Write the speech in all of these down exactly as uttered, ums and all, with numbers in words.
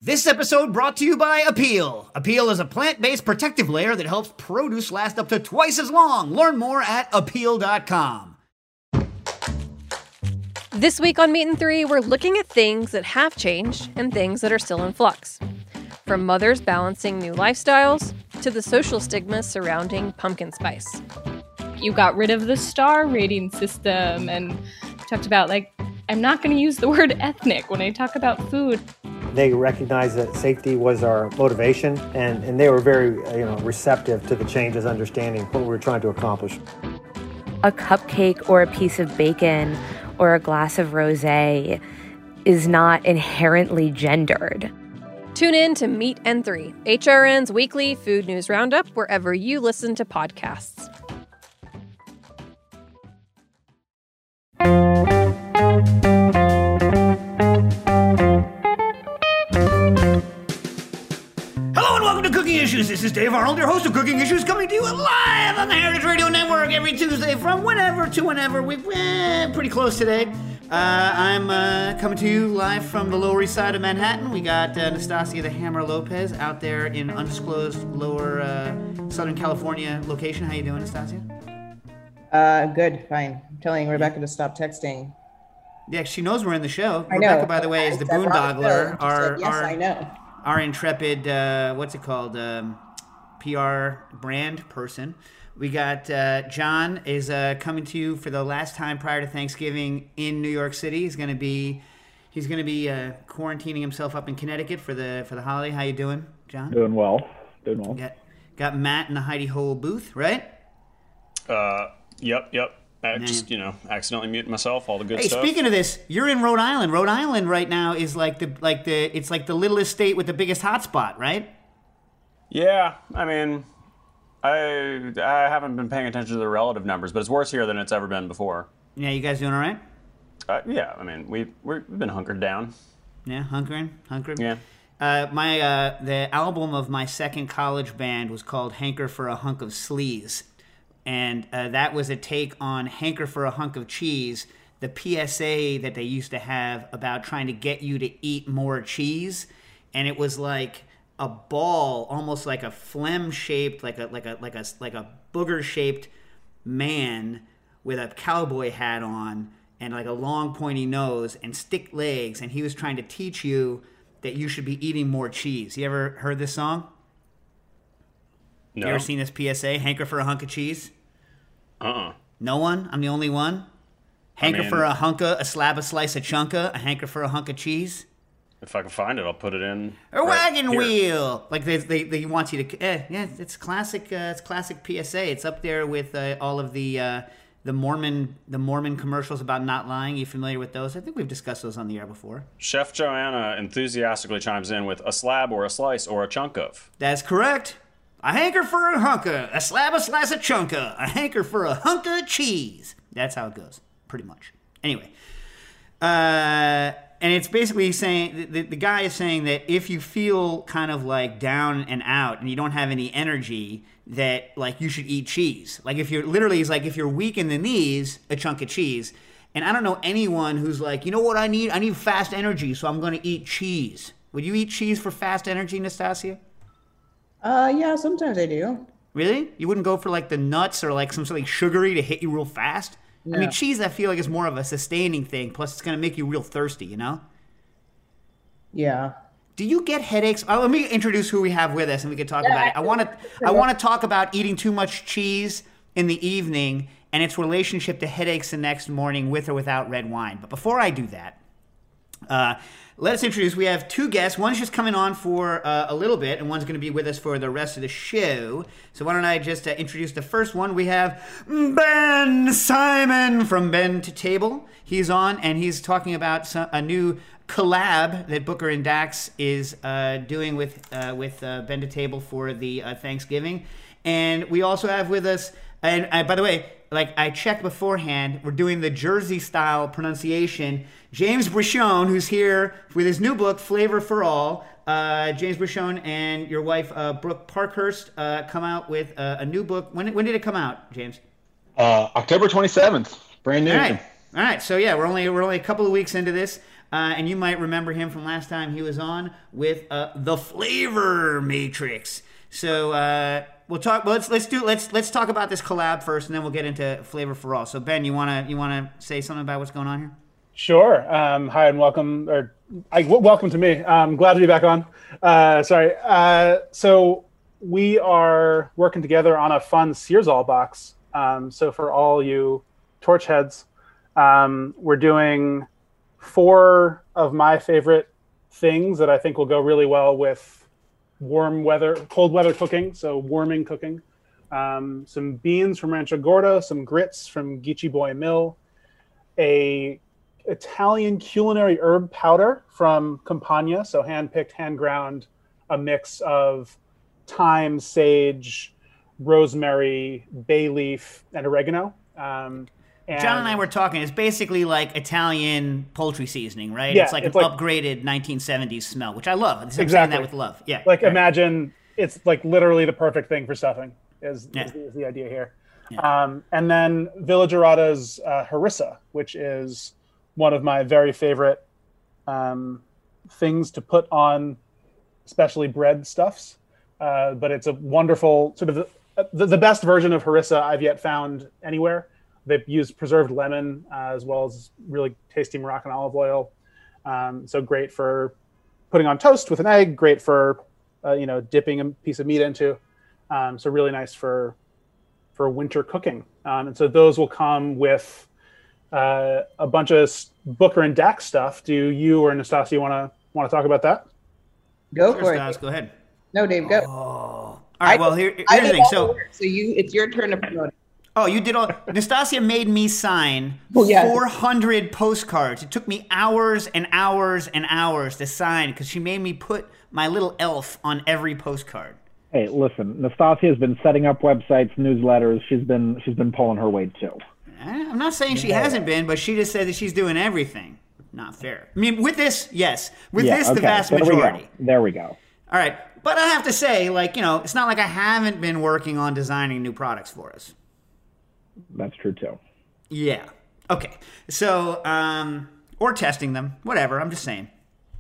This episode brought to you by Appeal. Appeal is a plant-based protective layer that helps produce last up to twice as long. Learn more at appeal dot com. This week on Meat and Three, we're looking at things that have changed and things that are still in flux. From mothers balancing new lifestyles to the social stigma surrounding pumpkin spice. You got rid of the star rating system and talked about, like, I'm not going to use the word ethnic when I talk about food. They recognized that safety was our motivation, and, and they were very you know, receptive to the changes, understanding what we were trying to accomplish. A cupcake or a piece of bacon or a glass of rosé is not inherently gendered. Tune in to Meat and Three, H R N's weekly food news roundup, wherever you listen to podcasts. Cooking Issues. This is Dave Arnold, your host of Cooking Issues, coming to you live on the Heritage Radio Network every Tuesday from whenever to whenever. We're eh, pretty close today. Uh, I'm uh, coming to you live from the Lower East Side of Manhattan. We got uh, Anastasia the Hammer Lopez out there in undisclosed Lower uh, Southern California location. How you doing, Anastasia? Uh, good, fine. I'm telling Rebecca to stop texting. Yeah, she knows we're in the show. I Rebecca, know. by the way, is the I boondoggler. Our, said, yes, our, I know. Our intrepid, uh, what's it called, um, P R brand person. We got uh, John is uh, coming to you for the last time prior to Thanksgiving in New York City. He's gonna be he's gonna be uh, quarantining himself up in Connecticut for the for the holiday. How you doing, John? Doing well. Doing well. Got, got Matt in the Heidi Hole booth, right? Uh, yep, yep. I just, you know, accidentally muted myself, all the good hey, stuff. Hey, speaking of this, you're in Rhode Island. Rhode Island right now is like the like the it's like the littlest state with the biggest hotspot, right? Yeah, I mean, I I haven't been paying attention to the relative numbers, but it's worse here than it's ever been before. Yeah, you guys doing all right? Uh, yeah, I mean, we we've been hunkered down. Yeah, hunkering, hunkering. Yeah. Uh, my uh, the album of my second college band was called "Hanker for a Hunk of Sleaze." And uh, that was a take on Hanker for a Hunk of Cheese, the P S A that they used to have about trying to get you to eat more cheese. And it was like a ball, almost like a phlegm-shaped, like a like a like a like a booger-shaped man with a cowboy hat on and like a long pointy nose and stick legs. And he was trying to teach you that you should be eating more cheese. You ever heard this song? No. You ever seen this P S A, Hanker for a Hunk of Cheese? Uh-uh. No one? I'm the only one? Hanker I mean, for a hunka, a slab, a slice, a chunka, a hanker for a hunk of cheese? If I can find it, I'll put it in. A right wagon here. wheel! Like, they, they, they want you to... Eh, yeah, it's classic uh, It's classic P S A. It's up there with uh, all of the uh, the Mormon the Mormon commercials about not lying. You familiar with those? I think we've discussed those on the air before. Chef Joanna enthusiastically chimes in with a slab or a slice or a chunk of. That's correct. A hanker for a hunka, a slab, a slice, a chunka, a hanker for a hunka of cheese. That's how it goes, pretty much. Anyway, uh, and it's basically saying, the, the guy is saying that if you feel kind of like down and out and you don't have any energy, that like you should eat cheese. Like if you're, literally, he's like, if you're weak in the knees, a chunk of cheese. And I don't know anyone who's like, you know what I need? I need fast energy, so I'm going to eat cheese. Would you eat cheese for fast energy, Nastasia? Uh, yeah, sometimes I do. Really? You wouldn't go for like the nuts or like some something sugary to hit you real fast? No. I mean, cheese I feel like is more of a sustaining thing. Plus, it's going to make you real thirsty, you know? Yeah. Do you get headaches? Oh, let me introduce who we have with us and we can talk about it. I want to I want to talk about eating too much cheese in the evening and its relationship to headaches the next morning with or without red wine. But before I do that, uh, let's introduce, we have two guests. One's just coming on for uh, a little bit, and one's going to be with us for the rest of the show. So why don't I just uh, introduce the first one. We have Ben Simon from Ben to Table. He's on, and he's talking about some, a new collab that Booker and Dax is uh, doing with uh, with uh, Ben to Table for the uh, Thanksgiving. And we also have with us, and uh, by the way, like I checked beforehand, we're doing the Jersey style pronunciation. James Brichon, who's here with his new book, Flavor for All. Uh, James Brichon and your wife, uh, Brooke Parkhurst, uh, come out with uh, a new book. When, when did it come out, James? Uh, October twenty-seventh. Brand new. All right. All right. So, yeah, we're only we're only a couple of weeks into this. Uh, and you might remember him from last time he was on with uh, the Flavor Matrix. So uh, we'll talk. Well, let's let's do let's let's talk about this collab first, and then we'll get into Flavor for All. So Ben, you wanna you wanna say something about what's going on here? Sure. Um, hi and welcome, or I, w- welcome to me. I'm glad to be back on. Uh, sorry. Uh, so we are working together on a fun Searsall box. Um, so for all you torch heads, um, we're doing four of my favorite things that I think will go really well with warm weather, cold weather cooking. So warming cooking. Um, some beans from Rancho Gordo, some grits from Geechee Boy Mill, a Italian culinary herb powder from Campagna, so hand-picked, hand-ground, a mix of thyme, sage, rosemary, bay leaf, and oregano. Um, and John and I were talking. It's basically like Italian poultry seasoning, right? Yeah, it's like it's an like, upgraded nineteen seventies smell, which I love. I'm exactly. saying that with love. Yeah. Like right. imagine it's like literally the perfect thing for stuffing is, yeah. is, is the idea here. Yeah. Um, and then Villa Gerada's uh, harissa, which is one of my very favorite um, things to put on, especially bread stuffs. Uh, but it's a wonderful sort of the, the, the best version of harissa I've yet found anywhere. They've used preserved lemon uh, as well as really tasty Moroccan olive oil. Um, so great for putting on toast with an egg. Great for uh, you know dipping a piece of meat into. Um, so really nice for for winter cooking. Um, and so those will come with uh, a bunch of Booker and Dax stuff. Do you or Nastasia want to want to talk about that? Go sure, for Stas, it. go ahead. No, Dave, go. Oh. All right. I, well, here, here's I the thing. So, so you, it's your turn to promote it. Oh, you did all. Nastasia made me sign Oh, yeah. four hundred postcards. It took me hours and hours and hours to sign because she made me put my little elf on every postcard. Hey, listen, Nastasia has been setting up websites, newsletters. She's been she's been pulling her weight too. I'm not saying she hasn't been, but she just said that she's doing everything. Not fair. I mean, with this, yes. With yeah, this, okay. the vast there majority. We go. There we go. All right. But I have to say, like, you know, it's not like I haven't been working on designing new products for us. That's true, too. Yeah. Okay. So, um, or testing them, whatever. I'm just saying.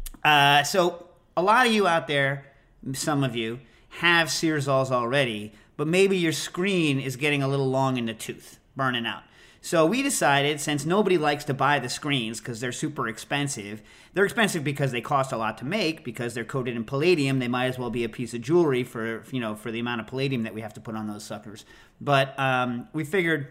Uh, so, a lot of you out there, some of you, have Searsalls already, but maybe your screen is getting a little long in the tooth, burning out. So we decided, since nobody likes to buy the screens because they're super expensive, they're expensive because they cost a lot to make, because they're coated in palladium, they might as well be a piece of jewelry for, you know, for the amount of palladium that we have to put on those suckers. But um, we figured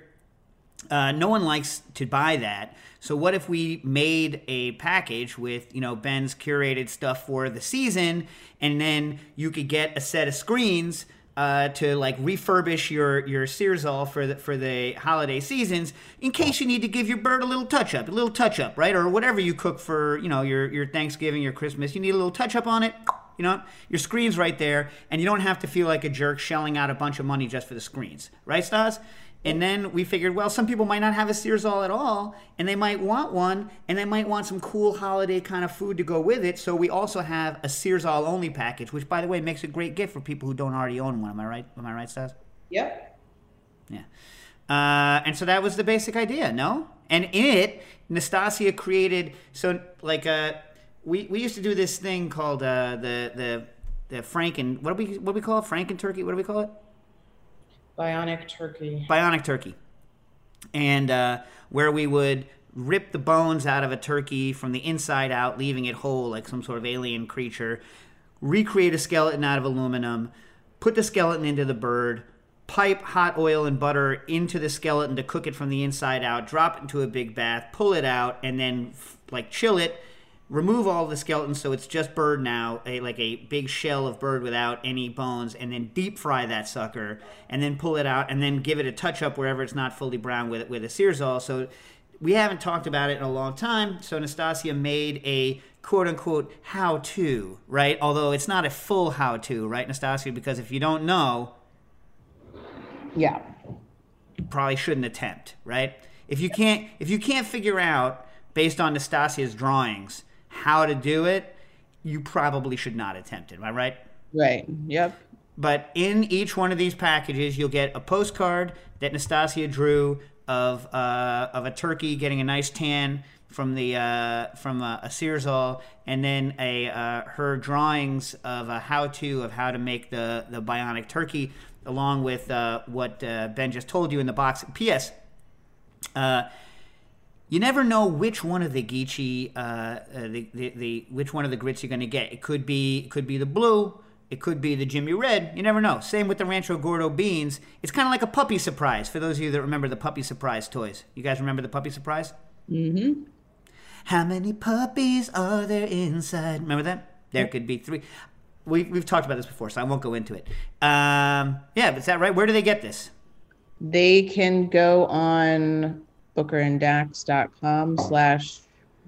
uh, no one likes to buy that. So what if we made a package with, you know, Ben's curated stuff for the season, and then you could get a set of screens Uh, to like refurbish your your Searsall for the for the holiday seasons, in case you need to give your bird a little touch up, a little touch up, right? Or whatever you cook for, you know, your your Thanksgiving, your Christmas, you need a little touch up on it. You know, your screen's right there, and you don't have to feel like a jerk shelling out a bunch of money just for the screens, right, Stas? And then we figured, well, some people might not have a Searsall at all, and they might want one, and they might want some cool holiday kind of food to go with it. So we also have a Searsall only package, which, by the way, makes a great gift for people who don't already own one. Am I right? Am I right, Stas? Yep. Yeah. Uh, and so that was the basic idea, no? And in it, Nastasia created, so like uh, we we used to do this thing called uh, the the the Franken. What do we what do we call it? Franken turkey. What do we call it? Bionic turkey. Bionic turkey. And uh, where we would rip the bones out of a turkey from the inside out, leaving it whole like some sort of alien creature, recreate a skeleton out of aluminum, put the skeleton into the bird, pipe hot oil and butter into the skeleton to cook it from the inside out, drop it into a big bath, pull it out, and then like chill it, remove all the skeletons so it's just bird now, a, like a big shell of bird without any bones, and then deep fry that sucker, and then pull it out, and then give it a touch up wherever it's not fully brown with with a Searsall. So we haven't talked about it in a long time, so Nastasia made a quote-unquote how-to, right? Although it's not a full how-to, right, Nastasia? Because if you don't know, yeah, you probably shouldn't attempt, right? If you can't, if you can't figure out, based on Nastasia's drawings, how to do it, you probably should not attempt it. Am I right? Right. Yep. But in each one of these packages, you'll get a postcard that Nastasia drew of uh, of a turkey getting a nice tan from the uh, from a, a Searsall, and then a uh, her drawings of a how-to of how to make the the bionic turkey, along with uh, what uh, Ben just told you in the box. P S. Uh, you never know which one of the Geechee, uh, uh, the, the the which one of the grits you're going to get. It could be it could be the blue. It could be the Jimmy Red. You never know. Same with the Rancho Gordo beans. It's kind of like a puppy surprise. For those of you that remember the puppy surprise toys, you guys remember the puppy surprise? Mm-hmm. How many puppies are there inside? Remember that? There could be three. We, we've talked about this before, so I won't go into it. Um, yeah, but is that right? Where do they get this? They can go on bookeranddax.com slash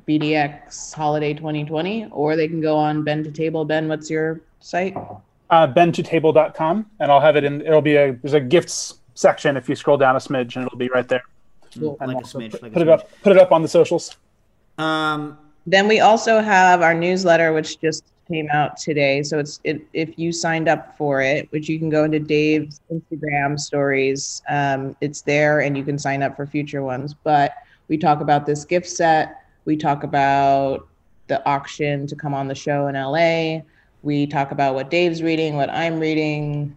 BDX Holiday twenty twenty, or they can go on Ben to Table. Ben, what's your site? Uh, ben to table dot com, and I'll have it in. It'll be a there's a gifts section if you scroll down a smidge, and it'll be right there. Cool. And Like a smidge. Put, Like a put it smidge. up. Put it up on the socials. Um, Then we also have our newsletter, which just came out today. So it's it, if you signed up for it, which you can go into Dave's Instagram stories, um, it's there, and you can sign up for future ones. But we talk about this gift set. We talk about the auction to come on the show in L A. We talk about what Dave's reading, what I'm reading,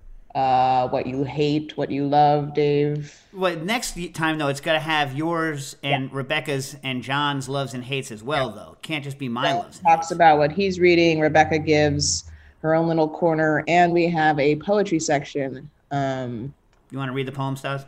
uh, what you hate, what you love, Dave. well, next time, though, it's got to have yours and Rebecca's and John's loves and hates as well, though. It can't just be my loves and Talks hates. about what he's reading. Rebecca gives her own little corner, and we have a poetry section. Um, You want to read the poem, Stas?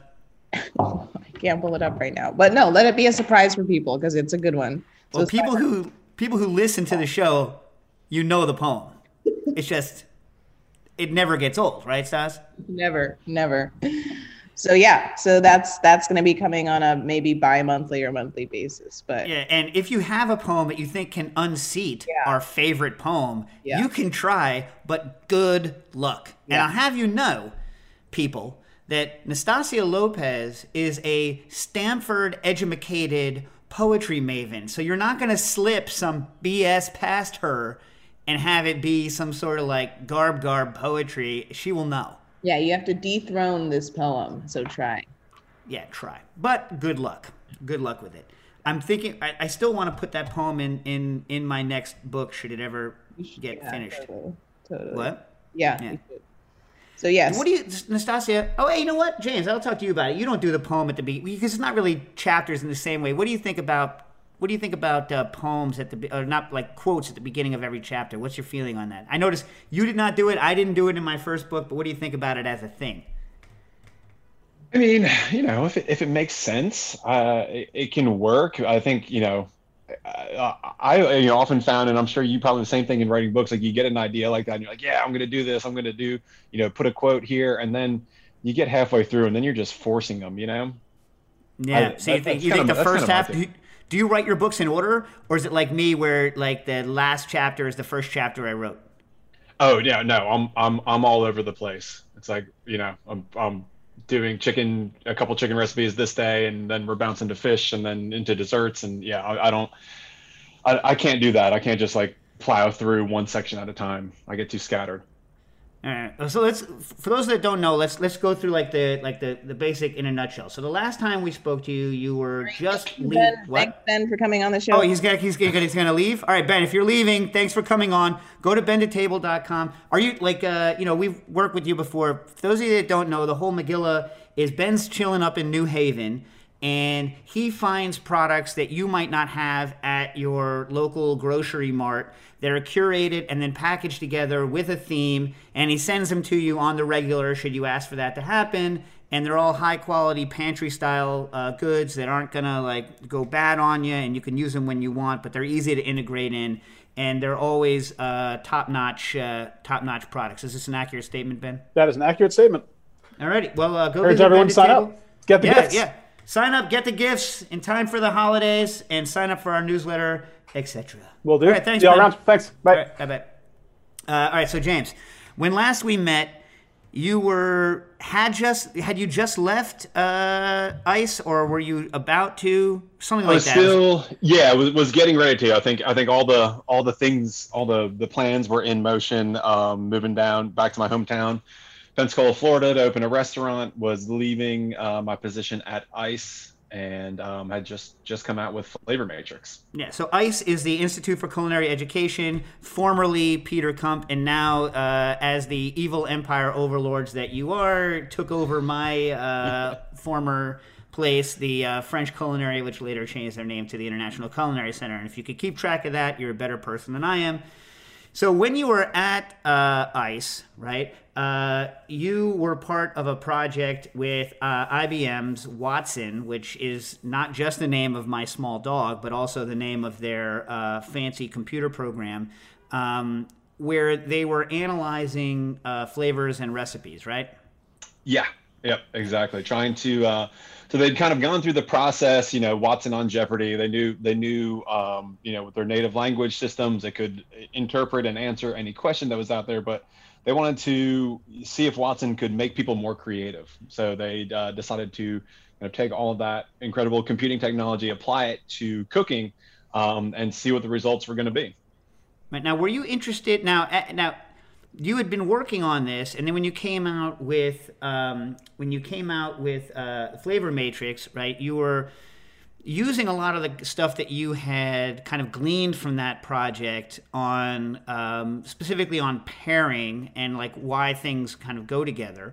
I can't pull it up right now, but no, let it be a surprise for people because it's a good one. So Well, it's people not- who people who listen to the show, you know the poem. It's just, it never gets old, right, Stas? never, never. So yeah, so that's that's going to be coming on a maybe bi-monthly or monthly basis, but Yeah, and if you have a poem that you think can unseat Yeah. our favorite poem, Yeah. you can try, but good luck. And Yeah. I'll have you know, people, that Nastasia Lopez is a Stanford educated poetry maven. So you're not going to slip some B S past her and have it be some sort of like garb garb poetry. She will know. yeah, you have to dethrone this poem. So try. Yeah, try. But good luck. Good luck with it. I'm thinking I, I still want to put that poem in, in, in my next book should it ever get Yeah, finished. Totally. totally. What? Yeah. Yeah. you should. So yes. What do you, Nastasia? Oh, hey, you know what, James? I'll talk to you about it. You don't do the poem at the beginning because it's not really chapters in the same way. What do you think about? What do you think about uh, poems at the be- or not like quotes at the beginning of every chapter? What's your feeling on that? I noticed you did not do it. I didn't do it in my first book. But what do you think about it as a thing? I mean, you know, if it, if it makes sense, uh, it, it can work. I think, you know, I, I you know, often found, and I'm sure you probably the same thing in writing books, like you get an idea like that and you're like, yeah, I'm going to do this. I'm going to do, you know, put a quote here. And then you get halfway through and then you're just forcing them, you know? Yeah. I- so you that- think that's you think kinda- the that's first kinda my half? thing. Do you, do you write your books in order, or is it like me, where like the last chapter is the first chapter I wrote? Oh yeah, no, I'm I'm I'm all over the place. It's like, you know, I'm I'm doing chicken, a couple chicken recipes this day, and then we're bouncing to fish, and then into desserts, and yeah, I, I don't, I I can't do that. I can't just like plow through one section at a time. I get too scattered. All right. So let's, for those that don't know, let's let's go through like the like the, the basic in a nutshell. So the last time we spoke to you, you were just leaving. Ben, What? thanks, Ben, for coming on the show. Oh, he's gonna he's gonna he's gonna leave. All right, Ben. If you're leaving, thanks for coming on. Go to ben to table dot com. Are you like uh you know we've worked with you before. For those of you that don't know, the whole Megillah is Ben's chilling up in New Haven, and he finds products that you might not have at your local grocery mart that are curated and then packaged together with a theme, and he sends them to you on the regular should you ask for that to happen. And they're all high quality pantry style uh, goods that aren't gonna like go bad on you, and you can use them when you want, but they're easy to integrate in, and they're always uh, top notch uh, top notch products. Is this an accurate statement, Ben? That is an accurate statement. Alrighty, well uh, go Urge visit everyone Ben to to sign Table. up. Get the yeah, gifts. Yeah, sign up, get the gifts in time for the holidays, and sign up for our newsletter, et cetera. Will do. All right, thanks, See you all Ben. around. Thanks. Bye. All right, bye bye. Uh, all right, so James, when last we met, you were had just had you just left uh, ICE, or were you about to something I like was that? still, yeah, was was getting ready to. I think I think all the all the things, all the the plans were in motion. Um, moving down back to my hometown, Pensacola, Florida, to open a restaurant. Was leaving uh, my position at ICE and um, had just just come out with Flavor Matrix. Yeah, so ICE is the Institute for Culinary Education, formerly Peter Kump, and now, uh, as the evil empire overlords that you are, took over my uh, former place, the uh, French Culinary, which later changed their name to the International Culinary Center. And if you could keep track of that, you're a better person than I am. So when you were at uh, ICE, right, uh, you were part of a project with uh, I B M's Watson, which is not just the name of my small dog, but also the name of their uh, fancy computer program, um, where they were analyzing uh, flavors and recipes, right? Yeah, yep, exactly. Trying to, uh, so they'd kind of gone through the process, you know, Watson on Jeopardy. They knew, they knew, um, you know, with their native language systems, they could interpret and answer any question that was out there, but they wanted to see if Watson could make people more creative. So they uh, decided to kind of take all of that incredible computing technology, apply it to cooking, um, and see what the results were going to be. Right, now, were you interested, now, now, you had been working on this, and then when you came out with um, when you came out with uh, Flavor Matrix, right? You were using a lot of the stuff that you had kind of gleaned from that project on um, specifically on pairing and like why things kind of go together.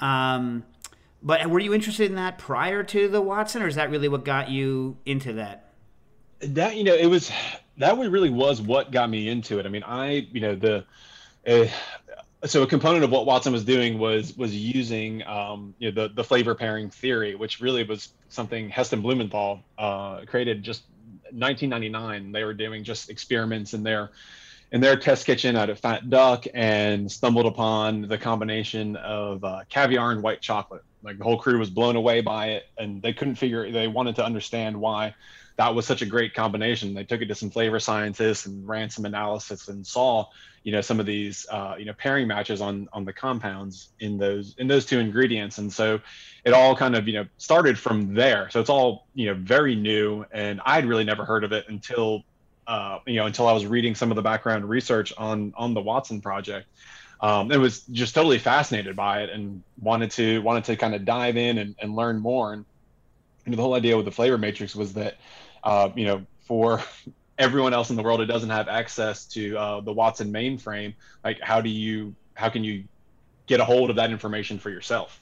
Um, but were you interested in that prior to the Watson, or is that really what got you into that? That, you know, it was that really was what got me into it. I mean, I, you know, the Uh, so a component of what Watson was doing was was using um, you know, the the flavor pairing theory, which really was something Heston Blumenthal uh, created just nineteen ninety-nine. They were doing just experiments in their in their test kitchen out at Fat Duck, and stumbled upon the combination of uh, caviar and white chocolate. Like the whole crew was blown away by it, and they couldn't figure. They wanted to understand why that was such a great combination. They took it to some flavor scientists and ran some analysis and saw, you know, some of these, uh, you know, pairing matches on on the compounds in those in those two ingredients. And so it all kind of, you know, started from there. So it's all, you know, very new, and I'd really never heard of it until, uh, you know, until I was reading some of the background research on on the Watson project. Um, it was just totally fascinated by it, and wanted to wanted to kind of dive in and, and learn more. And you know, the whole idea with the Flavor Matrix was that, uh, you know, for everyone else in the world who doesn't have access to uh, the Watson mainframe, like how do you, how can you get a hold of that information for yourself?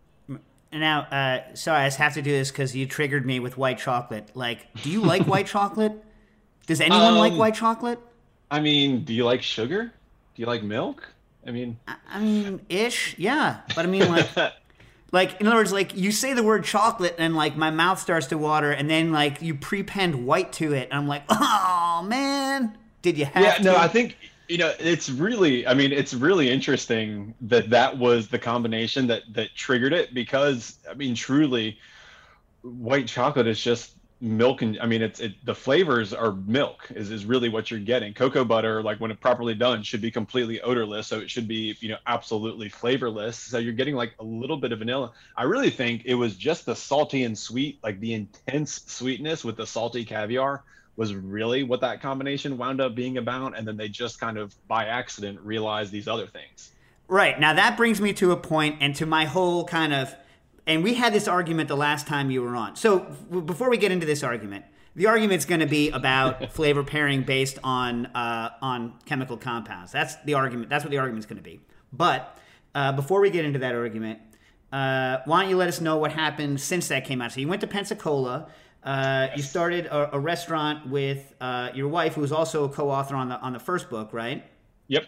Now, uh, sorry, I just have to do this because you triggered me with white chocolate. Like, do you like white chocolate? Does anyone um, like white chocolate? I mean, do you like sugar? Do you like milk? I mean, I, I mean, ish, yeah. But I mean, like, like in other words, like you say the word chocolate, and like my mouth starts to water, and then like you prepend white to it, and I'm like, oh man, did you have? Yeah, to? no, I think, you know, it's really, I mean, it's really interesting that that was the combination that that triggered it, because I mean, truly, white chocolate is just milk, and I mean, it's it, the flavors are milk is, is really what you're getting. Cocoa butter, like when it properly done, should be completely odorless, so it should be, you know, absolutely flavorless. So you're getting like a little bit of vanilla. I really think it was just the salty and sweet, like the intense sweetness with the salty caviar was really what that combination wound up being about. And then they just kind of by accident realized these other things. Right. Now that brings me to a point and to my whole kind of, and we had this argument the last time you were on. So before we get into this argument, the argument's going to be about flavor pairing based on uh, on chemical compounds. That's the argument. That's what the argument's going to be. But uh, before we get into that argument, uh, why don't you let us know what happened since that came out? So you went to Pensacola. Uh, you started a, a restaurant with uh, your wife, who was also a co-author on the on the first book, right? Yep.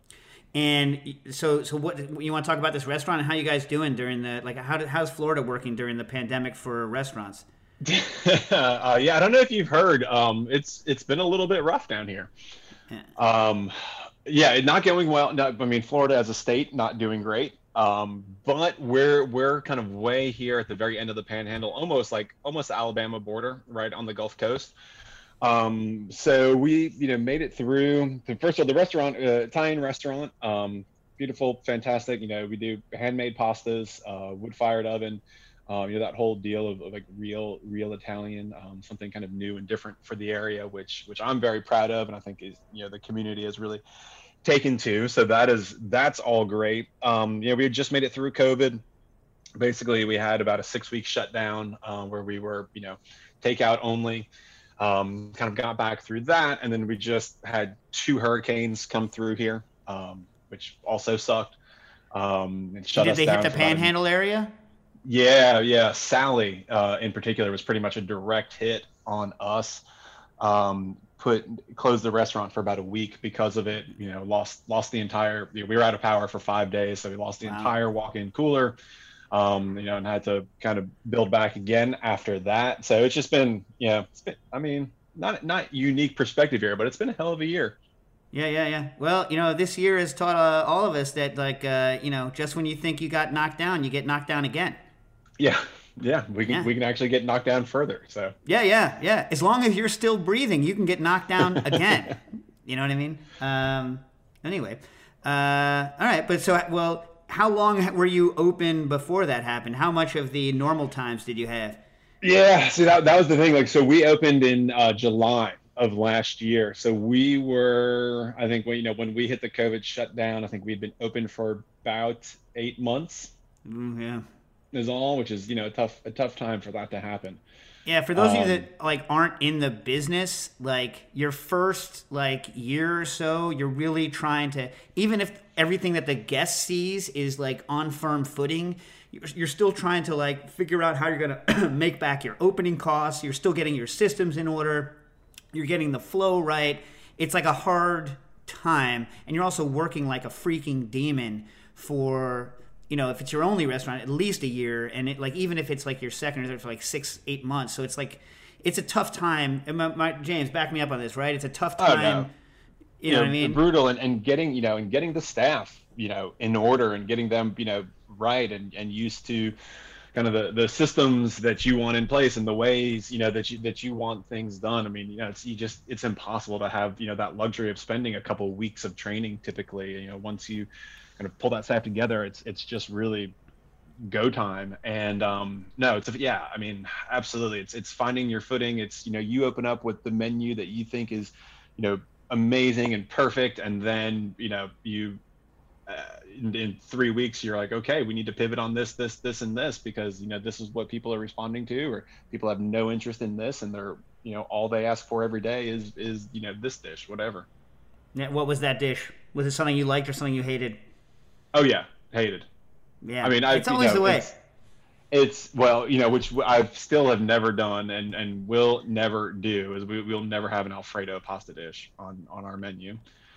And so, so what you want to talk about this restaurant and how you guys doing during the like how did, how's Florida working during the pandemic for restaurants? uh, yeah, I don't know if you've heard. Um, it's it's been a little bit rough down here. Yeah. Um, yeah, not going well. No, I mean, Florida as a state not doing great. Um, but we're we're kind of way here at the very end of the Panhandle, almost like almost the Alabama border, right on the Gulf Coast. Um, so we, you know, made it through. First of all, the restaurant, uh, Italian restaurant, um, beautiful, fantastic. You know, we do handmade pastas, uh, wood-fired oven, um, you know, that whole deal of, of like real, real Italian, um, something kind of new and different for the area, which, which I'm very proud of, and I think is, you know, the community has really taken to. So that is, that's all great. Um, you know, we had just made it through COVID. basically we had about a six week shutdown uh, where we were, you know, takeout only. Um, kind of got back through that, and then we just had two hurricanes come through here, um, which also sucked. Um, and shut Did us they down hit the for about a- Panhandle area? Yeah, yeah. Sally, uh, in particular, was pretty much a direct hit on us. Um, put closed the restaurant for about a week because of it. You know, lost lost the entire. You know, we were out of power for five days, so we lost the Wow. entire walk-in cooler. Um, you know, and had to kind of build back again after that. So it's just been, you know, it's been, I mean, not not unique perspective here, but it's been a hell of a year. Yeah, yeah, yeah. Well, you know, this year has taught uh, all of us that, like, uh, you know, just when you think you got knocked down, you get knocked down again. Yeah, yeah, we can Yeah. we can actually get knocked down further. So Yeah, yeah, yeah. As long as you're still breathing, you can get knocked down again. You know what I mean? Um, anyway, uh, all right. But so, well, how long were you open before that happened? How much of the normal times did you have? yeah, see that that was the thing. Like, so we opened in uh, July of last year. So we were, I think, when you know when we hit the COVID shutdown, I think we'd been open for about eight months. Mm, yeah. Is all, which is you know a tough a tough time for that to happen. Yeah, for those of you Um, that like aren't in the business, like your first like year or so, you're really trying to, even if everything that the guest sees is like on firm footing, you're, you're still trying to like figure out how you're gonna make back your opening costs. You're still getting your systems in order. You're getting the flow right. It's like a hard time, and you're also working like a freaking demon for, you know, if it's your only restaurant, at least a year, and it like even if it's like your second or third for like six, eight months. So it's like it's a tough time. And my, my, James, back me up on this, right? It's a tough Oh, time. no. You know what I mean? Brutal, and, and getting you know and getting the staff you know in order and getting them you know right and, and used to kind of the, the systems that you want in place and the ways you know that you that you want things done. I mean, you know, it's you just it's impossible to have you know that luxury of spending a couple of weeks of training typically. You know, once you kind of pull that staff together, it's it's just really go time. And um, no, it's yeah, I mean, absolutely, it's it's finding your footing. It's you know you open up with the menu that you think is you know amazing and perfect, and then you know you. Uh, in, in three weeks you're like, okay, we need to pivot on this this this and this because you know this is what people are responding to, or people have no interest in this and they're you know all they ask for every day is is you know this dish, whatever. Yeah, what was that dish? Was it something you liked or something you hated? Oh yeah, hated. Yeah, I mean, I, it's always you know, the way. It's, it's well, you know, which I still have never done and and will never do is we we'll never have an Alfredo pasta dish on on our menu.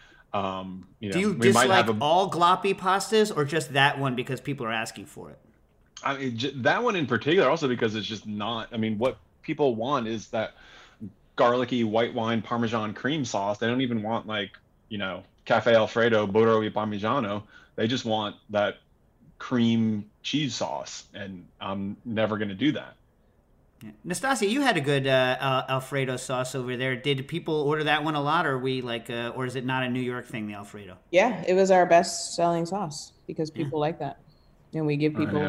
Um, you know, Do you we might dislike have a, all gloppy pastas or just that one because people are asking for it? I mean, j- that one in particular, also because it's just not. I mean, what people want is that garlicky white wine Parmesan cream sauce. They don't even want like you know Cafe Alfredo Burro e Parmigiano. They just want that cream cheese sauce, and I'm never going to do that. Yeah. Nastasia, you had a good uh, Al- Alfredo sauce over there. Did people order that one a lot, or are we like, uh, or is it not a New York thing, the Alfredo? Yeah, it was our best selling sauce because people like that, and we give Oh, people. yeah.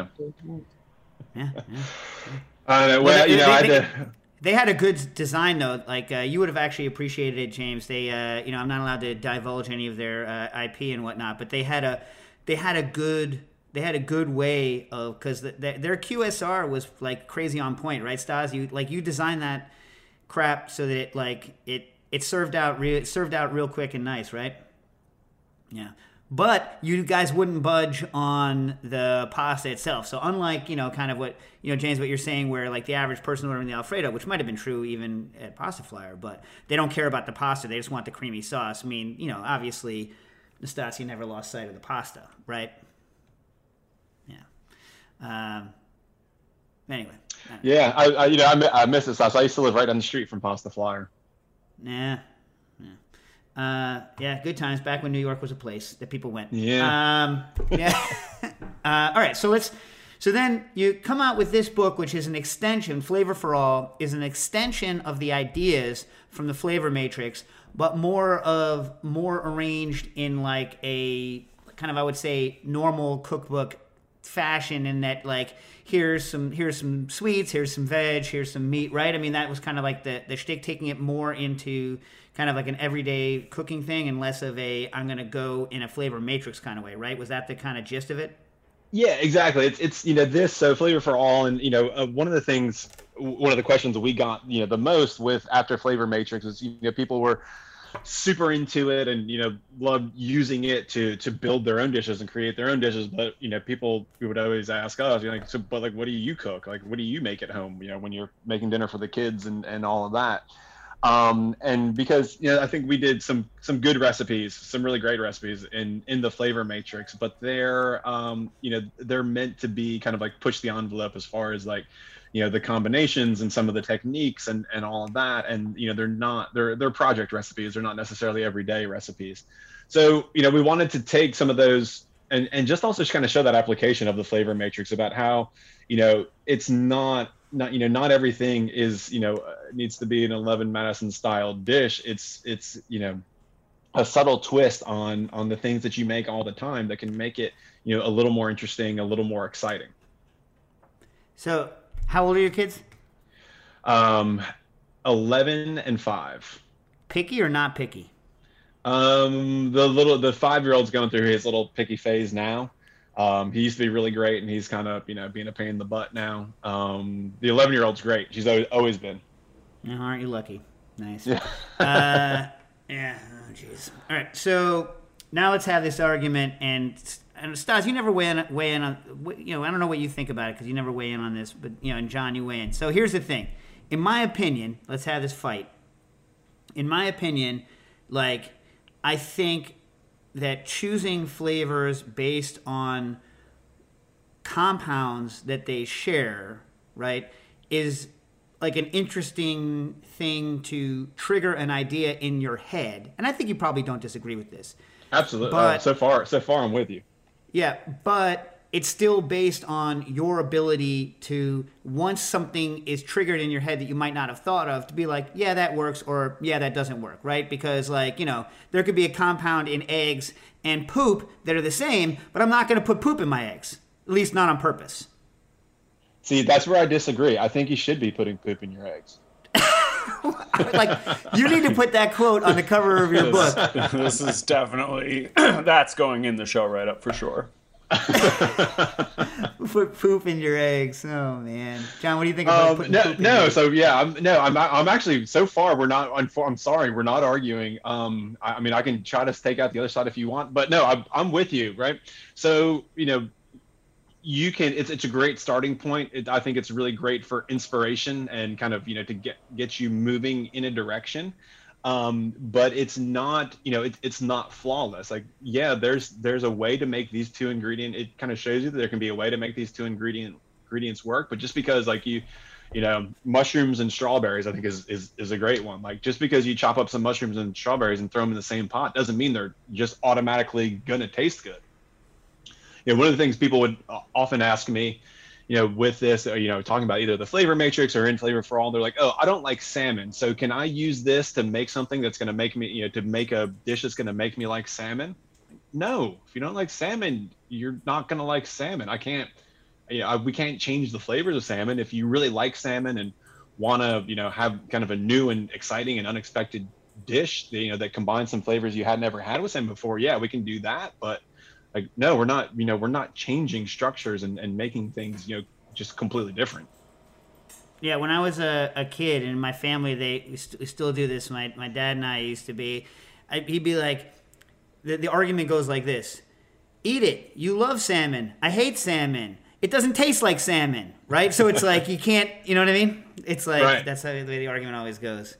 Yeah. yeah. Uh, well, Well, you they- know, I they- had to. They had a good design though. Like uh, you would have actually appreciated it, James. They, uh, you know, I'm not allowed to divulge any of their uh, I P and whatnot, but they had a, they had a good, they had a good way of because the, the, their Q S R was like crazy on point, right, Stas? You like you designed that crap so that it like it it served out real, it served out real quick and nice, right? Yeah. But you guys wouldn't budge on the pasta itself. So unlike, you know, kind of what, you know, James, what you're saying where like the average person ordering the Alfredo, which might have been true even at Pasta Flyer, but they don't care about the pasta. They just want the creamy sauce. I mean, you know, obviously Nastasia never lost sight of the pasta, right? Yeah. Um, anyway. Yeah, I, I you know I, mi- I miss the sauce. I used to live right down the street from Pasta Flyer. Yeah. Yeah. Uh, yeah, good times back when New York was a place that people went. Yeah. Um, yeah. uh, all right, so let's. So then you come out with this book, which is an extension. Flavor for All is an extension of the ideas from the Flavor Matrix, but more of more arranged in like a kind of, I would say, normal cookbook fashion. In that, like, here's some here's some sweets, here's some veg, here's some meat. Right? I mean, that was kind of like the the shtick, taking it more into kind of like an everyday cooking thing and less of a I'm going to go in a flavor matrix kind of way, right? Was that the kind of gist of it? Yeah, exactly. It's it's you know this so Flavor for All, and you know uh, one of the things, one of the questions that we got you know the most with after Flavor Matrix is you know people were super into it and you know loved using it to to build their own dishes and create their own dishes, but you know people we would always ask us, you know, like, so but like what do you cook? Like what do you make at home? You know when you're making dinner for the kids and and all of that. Um, and because, you know, I think we did some, some good recipes, some really great recipes in, in the Flavor Matrix, but they're, um, you know, they're meant to be kind of like push the envelope as far as like, you know, the combinations and some of the techniques and, and all of that. And, you know, they're not, they're, they're project recipes. They're not necessarily everyday recipes. So, you know, we wanted to take some of those and, and just also just kind of show that application of the Flavor Matrix about how, you know, it's not, not you know not everything is you know uh, needs to be an eleven Madison style dish. It's it's you know a subtle twist on on the things that you make all the time that can make it you know a little more interesting, a little more exciting. So how old are your kids? um eleven and five. Picky or not picky? Um the little the five-year-old's going through his little picky phase now. Um, he used to be really great, and he's kind of, you know, being a pain in the butt now. Um, the eleven-year-old's great. She's always, always been. Oh, aren't you lucky? Nice. Yeah. uh, yeah. Oh, jeez. All right. So now let's have this argument. And, and Stas, you never weigh in, weigh in on, you know, I don't know what you think about it because you never weigh in on this. But, you know, and John, you weigh in. So here's the thing. In my opinion, let's have this fight. In my opinion, like, I think that choosing flavors based on compounds that they share, right, is like an interesting thing to trigger an idea in your head. And I think you probably don't disagree with this. Absolutely. But, oh, so far, so far I'm with you. Yeah, but it's still based on your ability to, once something is triggered in your head that you might not have thought of, to be like, yeah, that works, or yeah, that doesn't work, right? Because, like, you know, there could be a compound in eggs and poop that are the same, but I'm not going to put poop in my eggs, at least not on purpose. See, that's where I disagree. I think you should be putting poop in your eggs. Like, you need to put that quote on the cover of your book. This is definitely, that's going in the show write-up for sure. Put poop in your eggs. Oh man, John, what do you think about um, putting no, poop in no. your eggs? So yeah, I'm no, I'm I'm actually so far we're not. I'm, I'm sorry, we're not arguing. Um, I, I mean, I can try to take out the other side if you want, but no, I'm I'm with you, right? So you know, you can. It's it's a great starting point. It, I think it's really great for inspiration and kind of you know to get get you moving in a direction. Um, but it's not, you know, it, it's not flawless. Like, yeah, there's there's a way to make these two ingredient. It kind of shows you that there can be a way to make these two ingredient ingredients work. But just because, like you, you know, mushrooms and strawberries, I think is is is a great one. Like, just because you chop up some mushrooms and strawberries and throw them in the same pot doesn't mean they're just automatically gonna taste good. You know, one of the things people would often ask me, you know, with this, you know, talking about either the Flavor Matrix or in Flavor for All, they're like, oh, I don't like salmon. So can I use this to make something that's going to make me, you know, to make a dish that's going to make me like salmon? No, if you don't like salmon, you're not going to like salmon. I can't, you know, we can't change the flavors of salmon. If you really like salmon and want to, you know, have kind of a new and exciting and unexpected dish, you know, that combines some flavors you had never had with salmon before, yeah, we can do that. But like, no, we're not, you know, we're not changing structures and, and making things, you know, just completely different. Yeah, when I was a, a kid in my family, they we st- we still do this. My my dad and I used to be, I, he'd be like, the, the argument goes like this: eat it. You love salmon. I hate salmon. It doesn't taste like salmon, right? So it's like, you can't, you know what I mean? It's like, right. That's how the way the argument always goes.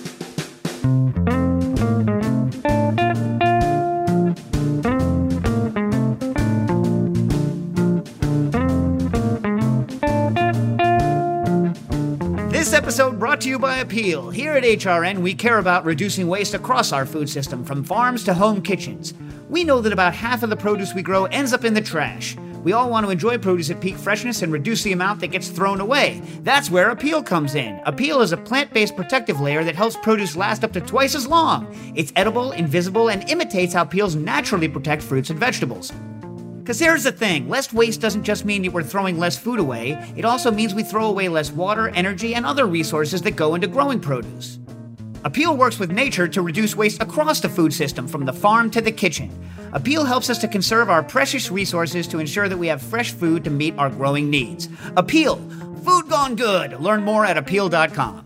This episode brought to you by Appeal. Here at H R N, we care about reducing waste across our food system, from farms to home kitchens. We know that about half of the produce we grow ends up in the trash. We all want to enjoy produce at peak freshness and reduce the amount that gets thrown away. That's where Appeal comes in. Appeal is a plant-based protective layer that helps produce last up to twice as long. It's edible, invisible, and imitates how peels naturally protect fruits and vegetables. Because here's the thing, less waste doesn't just mean that we're throwing less food away, it also means we throw away less water, energy, and other resources that go into growing produce. Appeal works with nature to reduce waste across the food system, from the farm to the kitchen. Appeal helps us to conserve our precious resources to ensure that we have fresh food to meet our growing needs. Appeal, food gone good. Learn more at appeal dot com.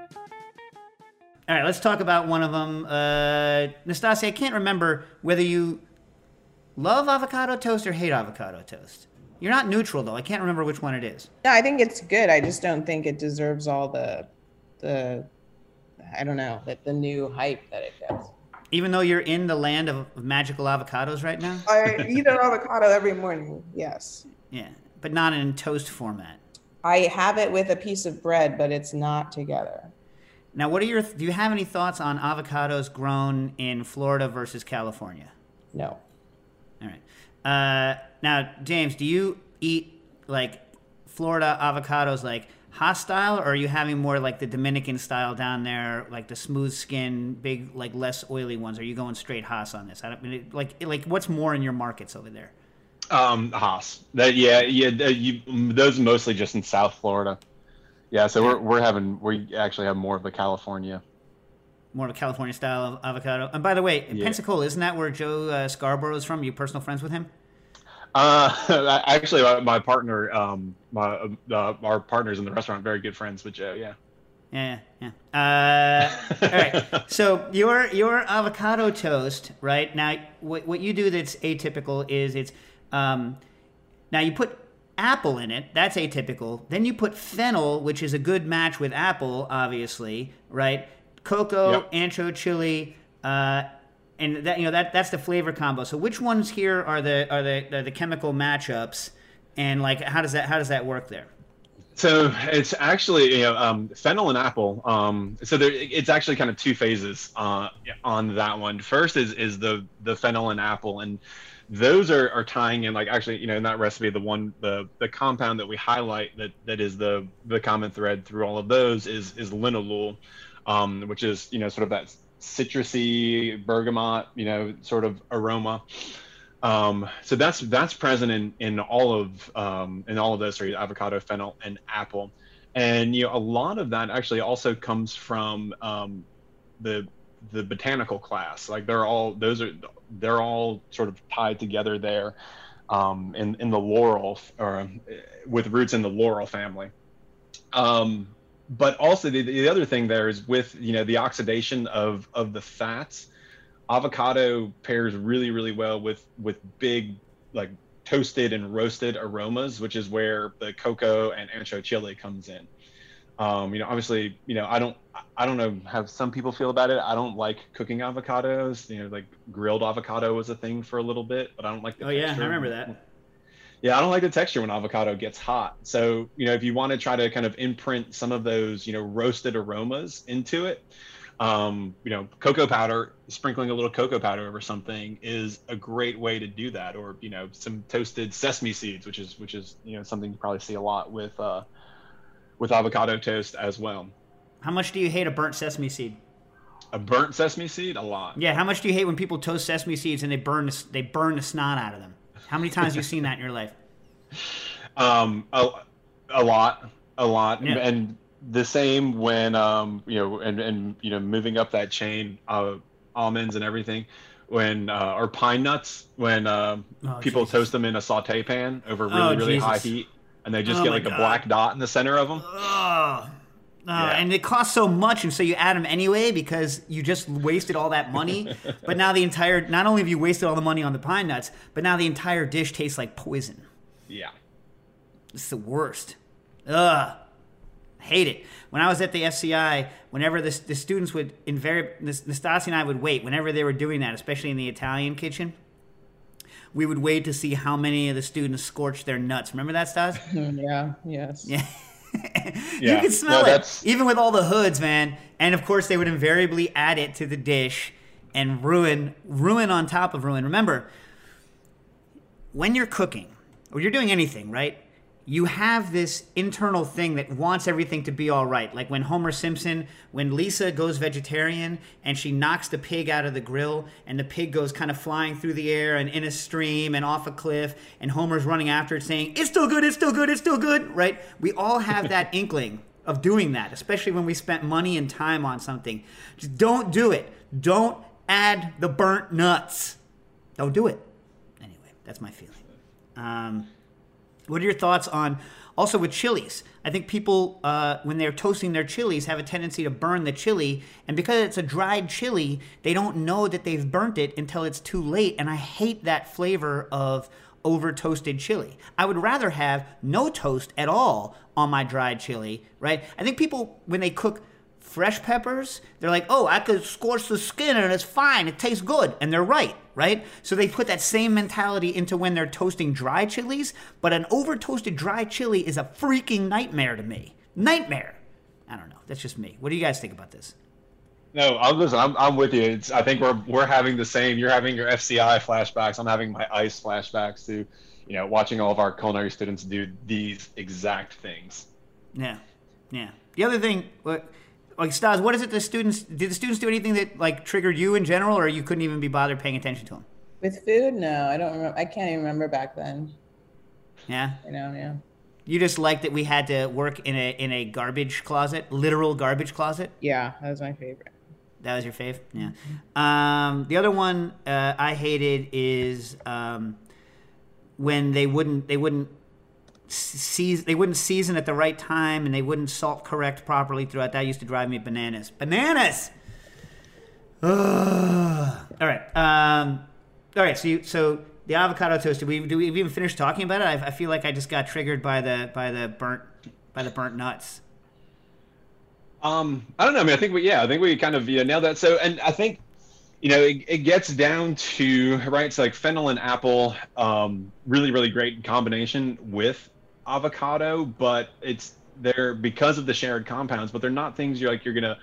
All right, let's talk about one of them. Uh, Nastasia, I can't remember whether you love avocado toast or hate avocado toast. You're not neutral, though. I can't remember which one it is. No, I think it's good. I just don't think it deserves all the, the, I don't know, that the new hype that it gets. Even though you're in the land of magical avocados right now? I eat an avocado every morning, yes. Yeah, but not in toast format. I have it with a piece of bread, but it's not together. Now, what are your, do you have any thoughts on avocados grown in Florida versus California? No. All right. Uh, now, James, do you eat like Florida avocados like hostile, or are you having more like the Dominican style down there, like the smooth skin, big, like less oily ones? Are you going straight Haas on this? I don't mean, like, like what's more in your markets over there? Um, Haas. That yeah, yeah. You, those mostly just in South Florida. Yeah, so we're we're having we actually have more of a California. More of a California style of avocado. And by the way, Yeah. Pensacola, isn't that where Joe uh, Scarborough is from? Are you personal friends with him? Uh, actually, my, my partner, um, my uh, our partners in the restaurant, very good friends with Joe. Yeah. Yeah, yeah. Uh, all right. So your your avocado toast, right? Now, what what you do that's atypical is it's um, now you put apple in it. That's atypical. Then you put fennel, which is a good match with apple, obviously, right? Cocoa, Yep. ancho chili, uh, and that you know that that's the flavor combo. So which ones here are the are the are the chemical matchups, and like how does that how does that work there? So it's actually, you know, um, fennel and apple. Um, so there, it's actually kind of two phases uh, on that one. First is is the the fennel and apple, and those are, are tying in, like, actually, you know, in that recipe, the one the the compound that we highlight that that is the the common thread through all of those is is linalool, um, which is, you know, sort of that citrusy bergamot, you know, sort of aroma. Um, so that's that's present in in all of um, in all of those three: avocado, fennel, and apple. And you know, a lot of that actually also comes from um, the the botanical class. Like they're all those are they're all sort of tied together there um, in in the laurel, or with roots in the laurel family. Um, but also the the other thing there is with, you know, the oxidation of of the fats. Avocado pairs really, really well with with big, like, toasted and roasted aromas, which is where the cocoa and ancho chili comes in. Um, you know, obviously, you know, I don't, I don't know how some people feel about it. I don't like cooking avocados. You know, like grilled avocado was a thing for a little bit, but I don't like the Oh yeah, texture. I remember that. Yeah, I don't like the texture when avocado gets hot. So, you know, if you want to try to kind of imprint some of those, you know, roasted aromas into it, um, you know, cocoa powder, sprinkling a little cocoa powder over something is a great way to do that. Or, you know, some toasted sesame seeds, which is, which is, you know, something you probably see a lot with, uh, with avocado toast as well. How much do you hate a burnt sesame seed? A burnt sesame seed? A lot. Yeah, how much do you hate when people toast sesame seeds and they burn the, they burn the snot out of them? How many times have you seen that in your life? Um, a, a lot, a lot. Yeah. And the same when, um, you know, and, and, you know, moving up that chain, uh, almonds and everything, when, uh, or pine nuts, when, uh, Oh, people Jesus. toast them in a saute pan over really, Oh, really high Jesus. heat, and they just Oh, get my like a God. black dot in the center of them. Oh, Yeah. and it costs so much, and so you add them anyway because you just wasted all that money. But now the entire, not only have you wasted all the money on the pine nuts, but now the entire dish tastes like poison. Yeah. It's the worst. Ugh. Hate it. When I was at the F C I, whenever the, the students would, invariably, Nastasia and I would wait, whenever they were doing that, especially in the Italian kitchen, we would wait to see how many of the students scorched their nuts. Remember that, Stas? Yeah, yes. Yeah. You Yeah. can smell No, it, that's- even with all the hoods, man. And of course, they would invariably add it to the dish and ruin, ruin on top of ruin. Remember, when you're cooking or you're doing anything, right? You have this internal thing that wants everything to be all right. Like when Homer Simpson, when Lisa goes vegetarian and she knocks the pig out of the grill and the pig goes kind of flying through the air and in a stream and off a cliff and Homer's running after it saying, it's still good, it's still good, it's still good, right? We all have that inkling of doing that, especially when we spent money and time on something. Just don't do it. Don't add the burnt nuts. Don't do it. Anyway, that's my feeling. Um, what are your thoughts on, also with chilies? I think people, uh, when they're toasting their chilies, have a tendency to burn the chili. And because it's a dried chili, they don't know that they've burnt it until it's too late. And I hate that flavor of over-toasted chili. I would rather have no toast at all on my dried chili, right? I think people, when they cook fresh peppers, they're like, oh, I could scorch the skin and it's fine, it tastes good. And they're right, right? So they put that same mentality into when they're toasting dry chilies, but an over-toasted dry chili is a freaking nightmare to me. Nightmare. I don't know. That's just me. What do you guys think about this? No, I'm listen. I'm I'm with you. It's, I think we're we're having the same. You're having your F C I flashbacks. I'm having my ICE flashbacks to, you know, watching all of our culinary students do these exact things. Yeah, yeah. The other thing, what, like Stas, what is it? The students did the students do anything that like triggered you in general, or you couldn't even be bothered paying attention to them? With food, no, I don't remember. I can't even remember back then. Yeah. You know, yeah. You just liked that we had to work in a in a garbage closet, literal garbage closet. Yeah, that was my favorite. That was your fave? Yeah. Um, the other one uh, I hated is um, when they wouldn't they wouldn't season they wouldn't season at the right time, and they wouldn't salt correct properly throughout. That used to drive me bananas. Bananas. Ugh. All right. Um, all right. So you, so the avocado toast. Did we do we even finish talking about it? I, I feel like I just got triggered by the by the burnt by the burnt nuts. Um, I don't know. I mean, I think we, yeah, I think we kind of you know, nailed that. So, and I think, you know, it, it gets down to, right, it's like fennel and apple, um, really, really great combination with avocado, but it's, they're, because of the shared compounds, but they're not things you're like, you're going to,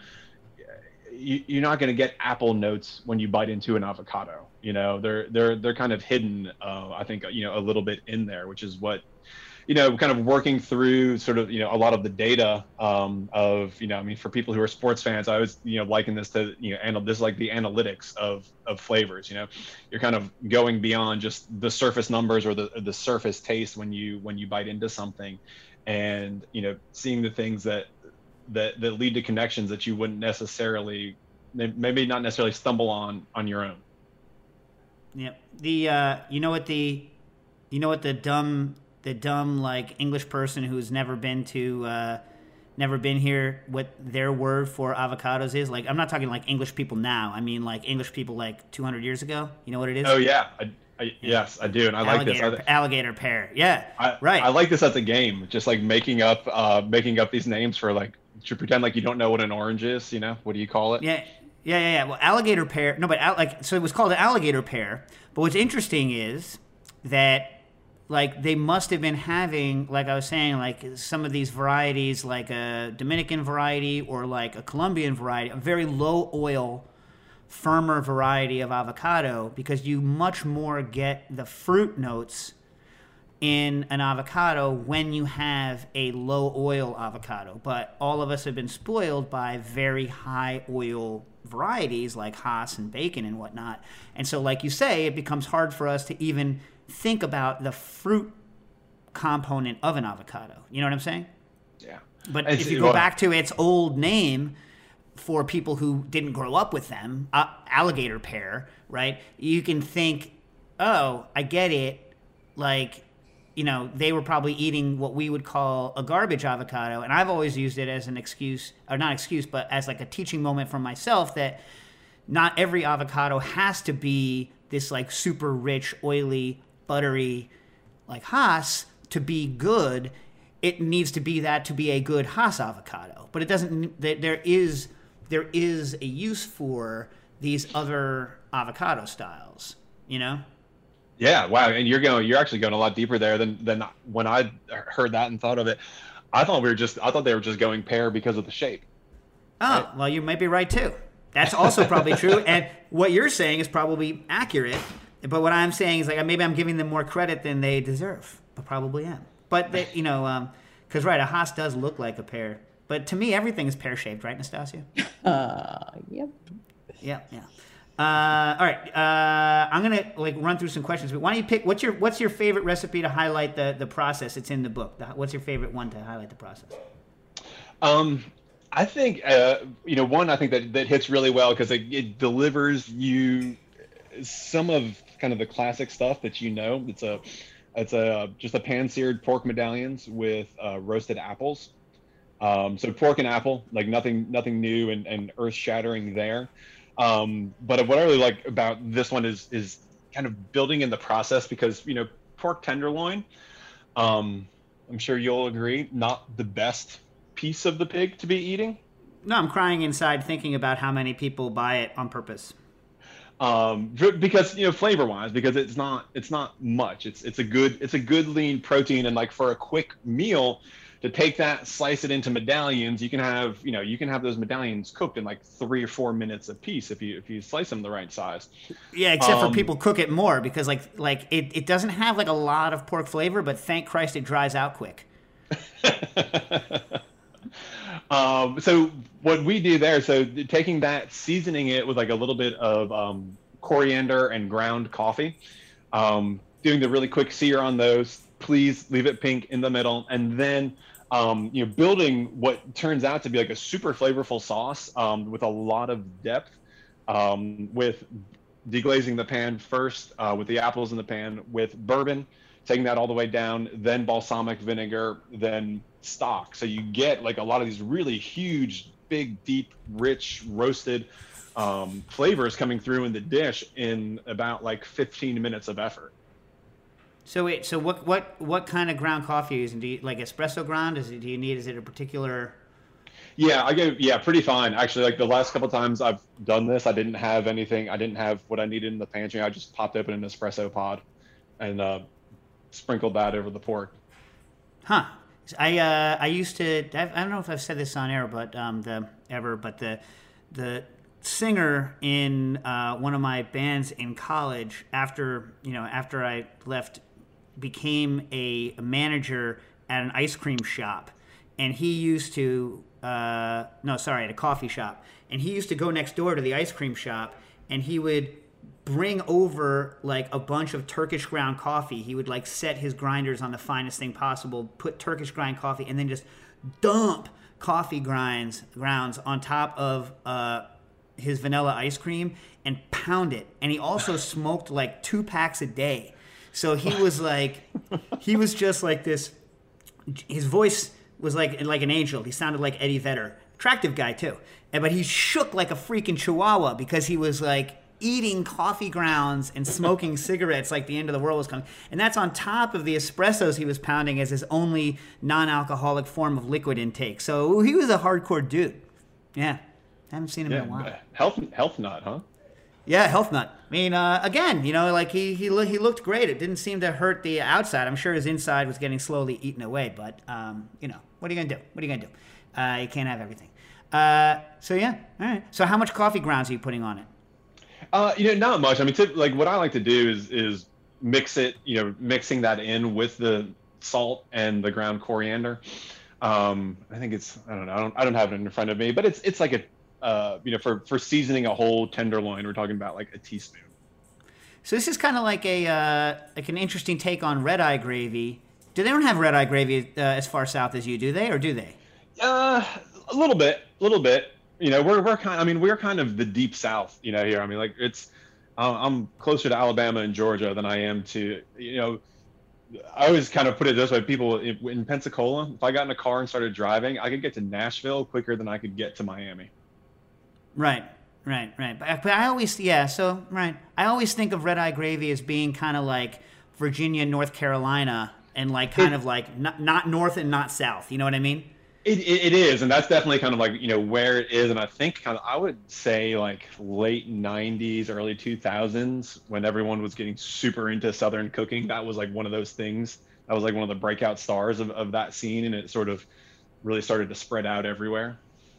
you, you're not going to get apple notes when you bite into an avocado. You know, they're, they're, they're kind of hidden, uh, I think, you know, a little bit in there, which is what, you know, kind of working through sort of, you know, a lot of the data um, of, you know, I mean, for people who are sports fans, I was, you know, liken this to, you know, anal- this is like the analytics of, of flavors, you know, you're kind of going beyond just the surface numbers or the, the surface taste when you, when you bite into something and, you know, seeing the things that, that, that lead to connections that you wouldn't necessarily, maybe not necessarily stumble on, on your own. Yep. The, uh, you know what the, you know what the dumb, the dumb like English person who's never been to uh, never been here, what their word for avocados is? Like, I'm not talking like English people now. I mean like English people like two hundred years ago. You know what it is? Oh yeah, I, I, yes, I do, and I alligator, like this. Alligator pear. Yeah, I, right. I like this as a game, just like making up uh, making up these names for like to pretend like you don't know what an orange is. You know, what do you call it? Yeah. Yeah, yeah, yeah. Well, alligator pear. No, but al- like so, it was called an alligator pear. But what's interesting is that. Like, they must have been having, like I was saying, like, some of these varieties, like a Dominican variety or, like, a Colombian variety, a very low-oil, firmer variety of avocado, because you much more get the fruit notes in an avocado when you have a low-oil avocado. But all of us have been spoiled by very high-oil varieties like Hass and bacon and whatnot. And so, like you say, it becomes hard for us to even think about the fruit component of an avocado. You know what I'm saying? Yeah. But It's- if you go well- back to its old name for people who didn't grow up with them, uh, alligator pear, right? You can think, oh, I get it. Like, you know, they were probably eating what we would call a garbage avocado. And I've always used it as an excuse, or not excuse, but as like a teaching moment for myself that not every avocado has to be this like super rich, oily, buttery, like Hass to be good. It needs to be that to be a good Hass avocado. But it doesn't, there is, there is a use for these other avocado styles, you know? Yeah, wow, and you're going, you're actually going a lot deeper there than than when I heard that and thought of it. I thought we were just, I thought they were just going pear because of the shape. Oh, right? Well, you might be right too. That's also probably true, and what you're saying is probably accurate. But what I'm saying is like maybe I'm giving them more credit than they deserve. I probably am. But they, you know, because um, right, a Hass does look like a pear. But to me, everything is pear shaped, right, Nastasia? Uh, yep. Yeah, yeah. Uh, all right, uh, I'm gonna like run through some questions. But why don't you pick? What's your What's your favorite recipe to highlight the the process? It's in the book. The, what's your favorite one to highlight the process? Um, I think uh, you know one. I think that that hits really well because it, it delivers you some of kind of the classic stuff that you know. It's a it's a just a pan-seared pork medallions with uh, roasted apples. Um, so pork and apple, like nothing nothing new and, and earth-shattering there. Um, but what I really like about this one is is kind of building in the process because you know pork tenderloin. Um, I'm sure you'll agree, not the best piece of the pig to be eating. No, I'm crying inside thinking about how many people buy it on purpose. Um, because you know, flavor wise, because it's not it's not much. It's it's a good it's a good lean protein, and like for a quick meal, to take that, slice it into medallions, you can have you know you can have those medallions cooked in like three or four minutes a piece if you if you slice them the right size. Yeah, except um, for people cook it more because like like it, it doesn't have like a lot of pork flavor, but thank Christ it dries out quick. Um, so what we do there, so taking that, seasoning it with like a little bit of um, coriander and ground coffee, um, doing the really quick sear on those, please leave it pink in the middle, and then um, you know building what turns out to be like a super flavorful sauce um, with a lot of depth, um, with deglazing the pan first uh, with the apples in the pan with bourbon, taking that all the way down, then balsamic vinegar, then stock. So you get like a lot of these really huge, big, deep, rich, roasted um, flavors coming through in the dish in about like fifteen minutes of effort. So wait, so what what what kind of ground coffee are you using? Do you like espresso ground? Is it do you need is it a particular? Yeah, I go yeah, pretty fine. Actually, like the last couple times I've done this, I didn't have anything. I didn't have what I needed in the pantry. I just popped open an espresso pod and uh, sprinkled that over the pork. Huh. I uh, I used to I don't know if I've said this on air, but um, the ever, but the the singer in uh, one of my bands in college, after you know after I left, became a manager at an ice cream shop, and he used to uh, no sorry at a coffee shop, and he used to go next door to the ice cream shop, and he would bring over like a bunch of Turkish ground coffee. He would like set his grinders on the finest thing possible, put Turkish grind coffee, and then just dump coffee grinds grounds on top of uh, his vanilla ice cream and pound it. And he also smoked like two packs a day. So he was like, he was just like this. His voice was like like an angel. He sounded like Eddie Vedder, attractive guy too. And but he shook like a freaking chihuahua because he was like eating coffee grounds and smoking cigarettes like the end of the world was coming. And that's on top of the espressos he was pounding as his only non-alcoholic form of liquid intake. So he was a hardcore dude. Yeah. Haven't seen him yeah, in a while. Health health nut, huh? Yeah, health nut. I mean, uh, again, you know, like he he, lo- he looked great. It didn't seem to hurt the outside. I'm sure his inside was getting slowly eaten away. But, um, you know, what are you going to do? What are you going to do? Uh, you can't have everything. Uh, so, yeah. All right. So how much coffee grounds are you putting on it? Uh, you know, not much. I mean, tip, like what I like to do is is mix it. You know, mixing that in with the salt and the ground coriander. Um, I think it's I don't know. I don't I don't have it in front of me, but it's it's like a uh, you know for for seasoning a whole tenderloin, we're talking about like a teaspoon. So this is kind of like a uh, like an interesting take on red eye gravy. Do they don't have red eye gravy uh, as far south as you do? They or do they? Uh, a little bit, a little bit. You know, we're we're kind. I mean, we're kind of the deep South. You know, here. I mean, like it's. Uh, I'm closer to Alabama and Georgia than I am to. You know, I always kind of put it this way: people in, in Pensacola, if I got in a car and started driving, I could get to Nashville quicker than I could get to Miami. Right, right, right. But, but I always, yeah. So right, I always think of red eye gravy as being kind of like Virginia, North Carolina, and like kind it, of like not not north and not south. You know what I mean? It, it, it is, and that's definitely kind of like, you know, where it is. And I think kind of, I would say like late nineties, early two thousands, when everyone was getting super into Southern cooking. That was like one of those things. That was like one of the breakout stars of, of that scene, and it sort of really started to spread out everywhere.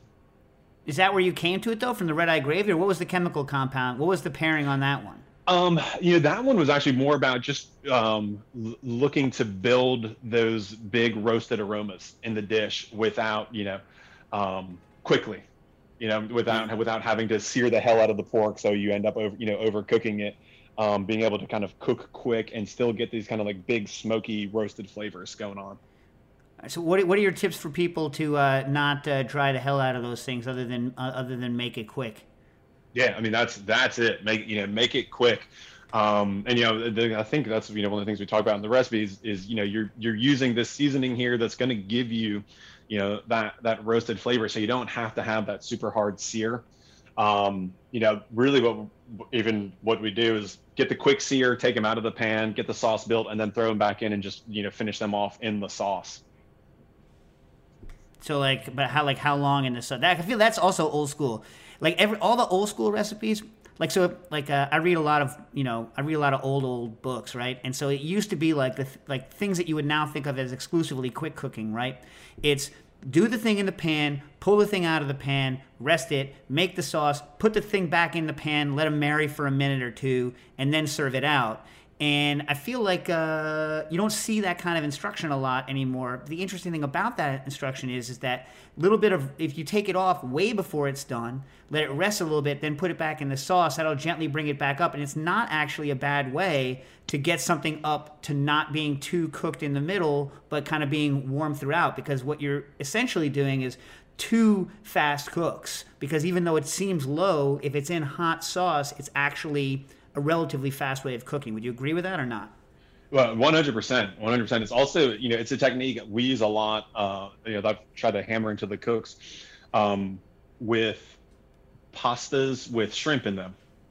Is that where you came to it, though, from the red eye gravy, or what was the chemical compound? What was the pairing on that one? Um, you know, that one was actually more about just um, l- looking to build those big roasted aromas in the dish without, you know, um, quickly, you know, without mm-hmm. without having to sear the hell out of the pork, so you end up over, you know, overcooking it. Um, being able to kind of cook quick and still get these kind of like big smoky roasted flavors going on. So what what are your tips for people to uh, not uh, dry the hell out of those things, other than uh, other than make it quick? Yeah, I mean that's that's it. Make you know make it quick. Um, and you know, the, I think that's you know one of the things we talk about in the recipes is you know you're you're using this seasoning here that's going to give you, you know, that that roasted flavor, so you don't have to have that super hard sear. Um, you know, really, what even what we do is get the quick sear, take them out of the pan, get the sauce built, and then throw them back in and just you know finish them off in the sauce. So like, but how like how long in the sauce? That I feel that's also old school. Like every all the old school recipes. Like so, like uh, I read a lot of you know I read a lot of old old books, right? And so it used to be like the th- like things that you would now think of as exclusively quick cooking, right? It's do the thing in the pan, pull the thing out of the pan, rest it, make the sauce, put the thing back in the pan, let them marry for a minute or two, and then serve it out. And I feel like uh, you don't see that kind of instruction a lot anymore. The interesting thing about that instruction is, is that little bit of, if you take it off way before it's done, let it rest a little bit, then put it back in the sauce, that'll gently bring it back up. And it's not actually a bad way to get something up to not being too cooked in the middle, but kind of being warm throughout. Because what you're essentially doing is two fast cooks. Because even though it seems low, if it's in hot sauce, it's actually a relatively fast way of cooking. Would you agree with that or not? Well, one hundred percent, one hundred percent. It's also, you know, it's a technique we use a lot, uh, you know, that I've tried to hammer into the cooks um, with pastas with shrimp in them.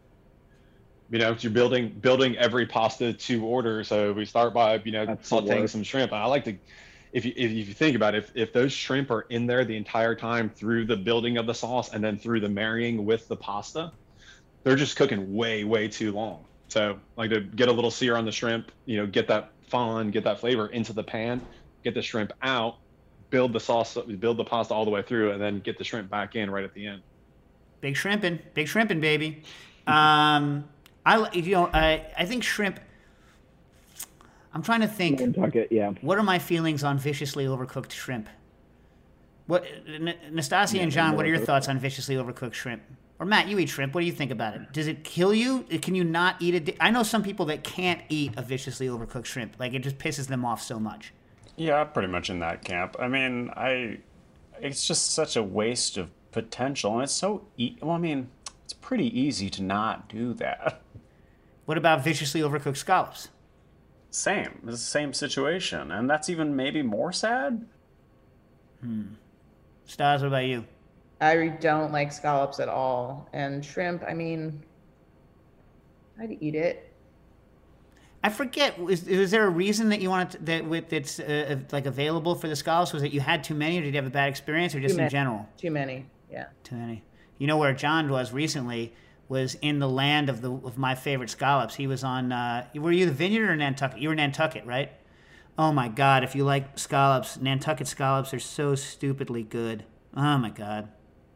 You know, you're building building every pasta to order. So we start by, you know, That's sauteing some shrimp. I like to, if you, if you think about it, if, if those shrimp are in there the entire time through the building of the sauce and then through the marrying with the pasta, they're just cooking way, way too long. So like to get a little sear on the shrimp, you know, get that fond, get that flavor into the pan, get the shrimp out, build the sauce, build the pasta all the way through, and then get the shrimp back in right at the end. Big shrimping, big shrimping, baby. Um, I, you know, I, I think shrimp, I'm trying to think. Nantucket, yeah. What are my feelings on viciously overcooked shrimp? What, N- Nastasia and John, what are your thoughts on viciously overcooked shrimp? Or Matt, you eat shrimp. What do you think about it? Does it kill you? Can you not eat it? I know some people that can't eat a viciously overcooked shrimp. Like it just pisses them off so much. Yeah, I'm pretty much in that camp. I mean, I, it's just such a waste of potential, and it's so. E- well, I mean, it's pretty easy to not do that. What about viciously overcooked scallops? Same. It's the same situation, and that's even maybe more sad. Hmm. Stas, what about you? I don't like scallops at all. And shrimp, I mean, I'd eat it. I forget. Was, was there a reason that you wanted to, that with it's uh, like available for the scallops? Was it you had too many, or did you have a bad experience, or just in general? Too many. Yeah. Too many. You know where John was recently was in the land of the of my favorite scallops. He was on. Uh, were you the Vineyard or Nantucket? You were Nantucket, right? Oh my God! If you like scallops, Nantucket scallops are so stupidly good. Oh my God.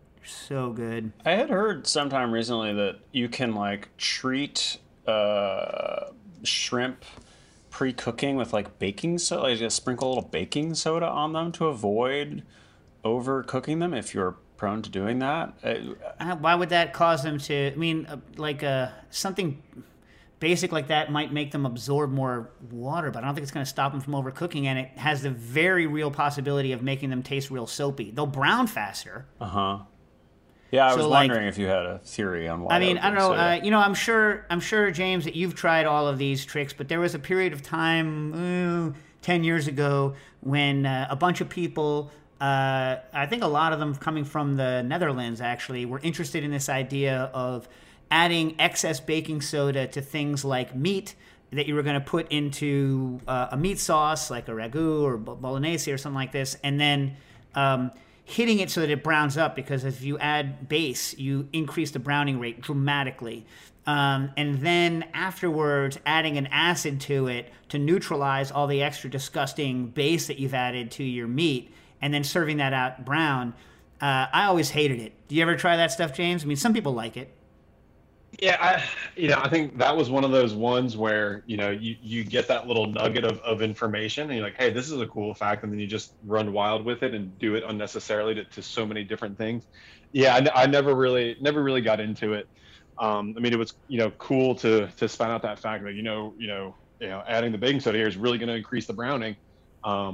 So good. I had heard sometime recently that you can like treat uh, shrimp pre-cooking with like baking soda, like just sprinkle a little baking soda on them to avoid overcooking them if you're prone to doing that. Uh, why would that cause them to? I mean, uh, like uh, something basic like that might make them absorb more water, but I don't think it's going to stop them from overcooking, and it has the very real possibility of making them taste real soapy. They'll brown faster. Uh huh. Yeah, I So, was like- wondering if you had a theory on why. I mean, that I don't would know. be, so, yeah. Uh, you know, I'm sure. I'm sure, James, that you've tried all of these tricks, but there was a period of time, uh, ten years ago, when uh, a bunch of people, uh, I think a lot of them coming from the Netherlands, actually, were interested in this idea of adding excess baking soda to things like meat that you were going to put into uh, a meat sauce, like a ragu or bo- bolognese or something like this, and then um, hitting it so that it browns up, because if you add base, you increase the browning rate dramatically. Um, and then afterwards, adding an acid to it to neutralize all the extra disgusting base that you've added to your meat, and then serving that out brown. Uh, I always hated it. Do you ever try that stuff, James? I mean, some people like it. Yeah, I, you know, I think that was one of those ones where, you know, you, you get that little nugget of, of information and you're like, hey, this is a cool fact. And then you just run wild with it and do it unnecessarily to, to so many different things. Yeah, I, I never really, never really got into it. Um, I mean, it was, you know, cool to, to spin out that fact that, you know, you know, you know, adding the baking soda here is really going to increase the browning. Um,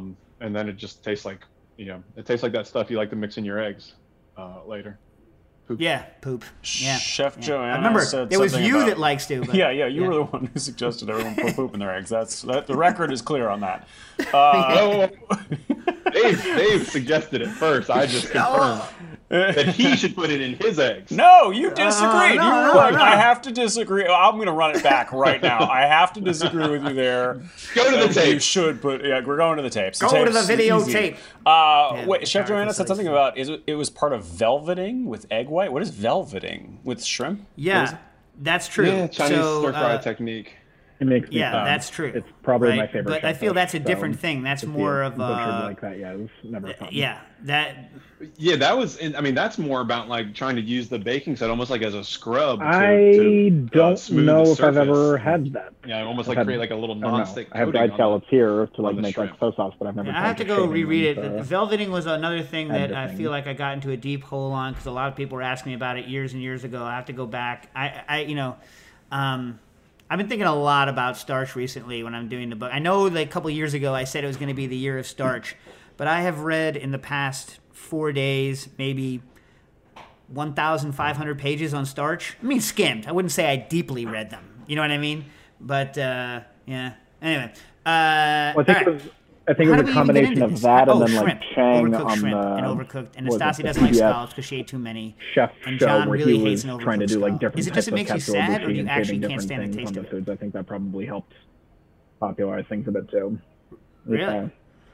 and then it just tastes like, you know, it tastes like that stuff you like to mix in your eggs uh, later. Poop. Yeah, poop. Yeah. Chef yeah. Joanna. I remember said it was something you about, that likes to. But, yeah, yeah, you yeah. were the one who suggested everyone put poop in their eggs. That's that. The record is clear on that. Uh, oh, Dave, Dave suggested it first. I just confirmed that he should put it in his eggs. No, you disagreed. Uh, no, you were no, like, no. I have to disagree. I'm going to run it back right now. I have to disagree with you there. Go to the Uh, tape. You should put. Yeah, we're going to the tapes. The Go to tapes, the videotape. easy. Uh, Yeah, wait, Chef sorry, Joanna said precise. something about is it, it was part of velveting with egg white. What is velveting with shrimp? What is Yeah, it? that's true. Yeah, Chinese so, stir fry uh, technique. It makes me Yeah, um, that's true. It's probably right? my favorite. But I chef feel dish, that's a so different thing. That's to see more it of butchered uh, like that. Yeah, it was never fun. yeah, that Yeah, that was. I mean, that's more about like trying to use the baking soda almost like as a scrub. To, I to, uh, don't smooth know the if I've surface. ever had that. Yeah, almost I've like had- create like a little I don't know. non-stick. I have coating dried on scallops here to on like the make like shrimp. soy sauce, but I've never. I tried have to the go shaving reread one, it. so- Velveting was another thing Had that the I thing. feel like I got into a deep hole on because a lot of people were asking me about it years and years ago. I have to go back. I, I you know, um, I've been thinking a lot about starch recently when I'm doing the book. I know that a couple years ago I said it was going to be the year of starch, but I have read in the past four days maybe one thousand five hundred pages on starch. I mean, skimmed. I wouldn't say I deeply read them. You know what I mean? But uh, yeah. Anyway. Uh, Well, I think all it right. was. I think How it do was we a even get combination into of this? that Oh, and then shrimp. like Chang Overcooked on shrimp the and overcooked. And what was it, Nastasi the doesn't like P B S scallops because she ate too many. chef And show John where really he hates was an trying to overcooked do like scallop. different Is it types just it of makes you casserole sad, or do bushi you and actually creating can't different stand the things taste on of the it? foods. I think that probably helped popularize things a bit too. Really? Yeah.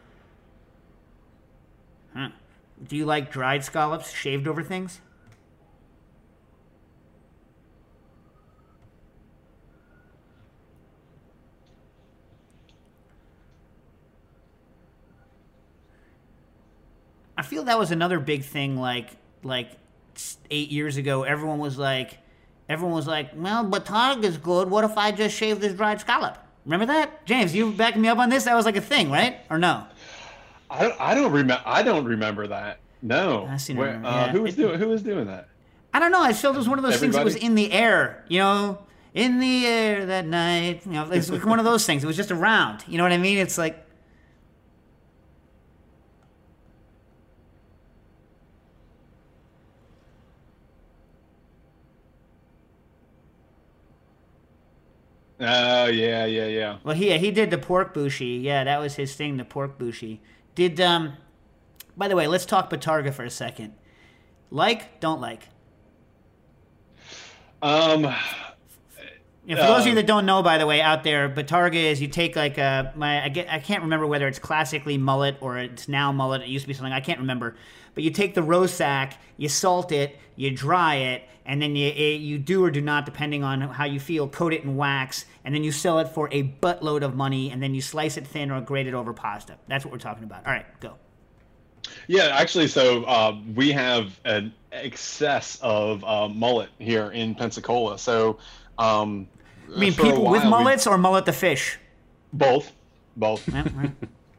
Huh. Do you like dried scallops shaved over things? I feel that was another big thing. Like like s- eight years ago, everyone was like, everyone was like, well, Batag is good. What if I just shave this dried scallop? Remember that, James? You backing me up on this? That was like a thing, right? Or no? I don't. I don't remember. I don't remember that. No. I see, Where, no, uh, yeah. Who was It- doing? Who was doing that? I don't know. I felt it was one of those things that was Everybody? in the air, you know, in the air that night. You know, it's like one of those things. It was just around. You know what I mean? It's like. Oh yeah, yeah, yeah. Well, he he did the pork bushi. Yeah, that was his thing, the pork bushi. Did um. By the way, let's talk Batarga for a second. Like, don't like. Um. You know, for those of you Um, that don't know, by the way, out there, Batarga is you take like a my I, get, I can't remember whether it's classically mullet or it's now mullet. It used to be something I can't remember. But you take the roe sack, you salt it, you dry it, and then you eh, you do or do not, depending on how you feel, coat it in wax, and then you sell it for a buttload of money, and then you slice it thin or grate it over pasta. That's what we're talking about. All right, go. Yeah, actually, so uh, we have an excess of uh, mullet here in Pensacola. So, um, I mean, for a people with while, we- mullets or mullet the fish? Both, both. Yeah, right.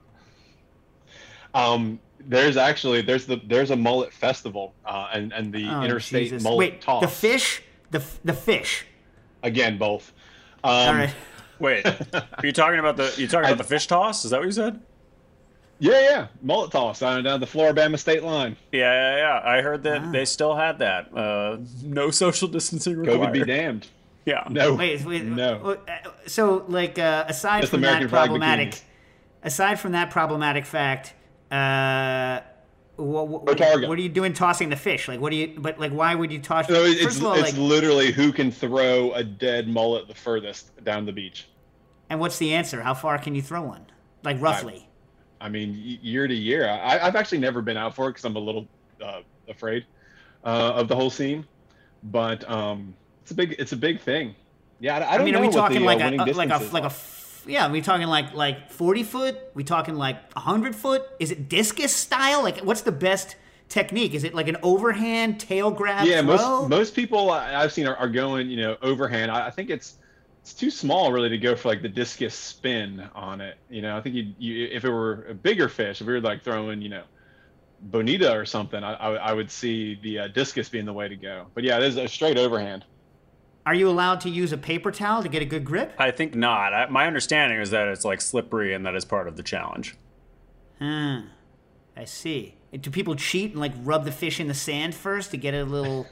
Um, there's actually there's the there's a mullet festival uh, and and the Oh, interstate Jesus. mullet Wait, toss. the fish, the f- the fish. Again, both. Um, All right. Wait, are you talking about the you talking about the fish toss? Is that what you said? Yeah, yeah, mullet toss down down the Floribama state line. Yeah, yeah, yeah. I heard that Ah. they still had that. Uh, no social distancing required. COVID be damned. Yeah. No. Wait, wait. No. uh, So, like, uh, aside Just from American that flag problematic, bikinis. aside from that problematic fact, uh, what, what, Batarga. what are you doing tossing the fish? Like, what do you? But like, why would you toss? No, it's First of all, it's like, literally who can throw a dead mullet the furthest down the beach. and what's the answer? How far can you throw one? Like roughly. I mean, y- year to year. I, I've actually never been out for it because I'm a little uh, afraid uh, of the whole scene. But um, it's a big, it's a big thing. Yeah, I, I I, don't mean, know are we what talking the, like uh, winning a, like a distance is. like a f- yeah? Are we talking like like forty foot? We talking like a hundred foot? Is it discus style? Like, what's the best technique? Is it like an overhand tail grab? Yeah, throw? most most people I- I've seen are, are going, you know, overhand. I, I think it's it's too small really to go for like the discus spin on it. You know, I think you you if it were a bigger fish, if we were like throwing, you know, bonita or something, I I, I would see the uh, discus being the way to go. But yeah, it is a straight overhand. Are you allowed to use a paper towel to get a good grip? I think not. I, my understanding is that it's like slippery and that is part of the challenge. Ah, I see. Do people cheat and like rub the fish in the sand first to get a little,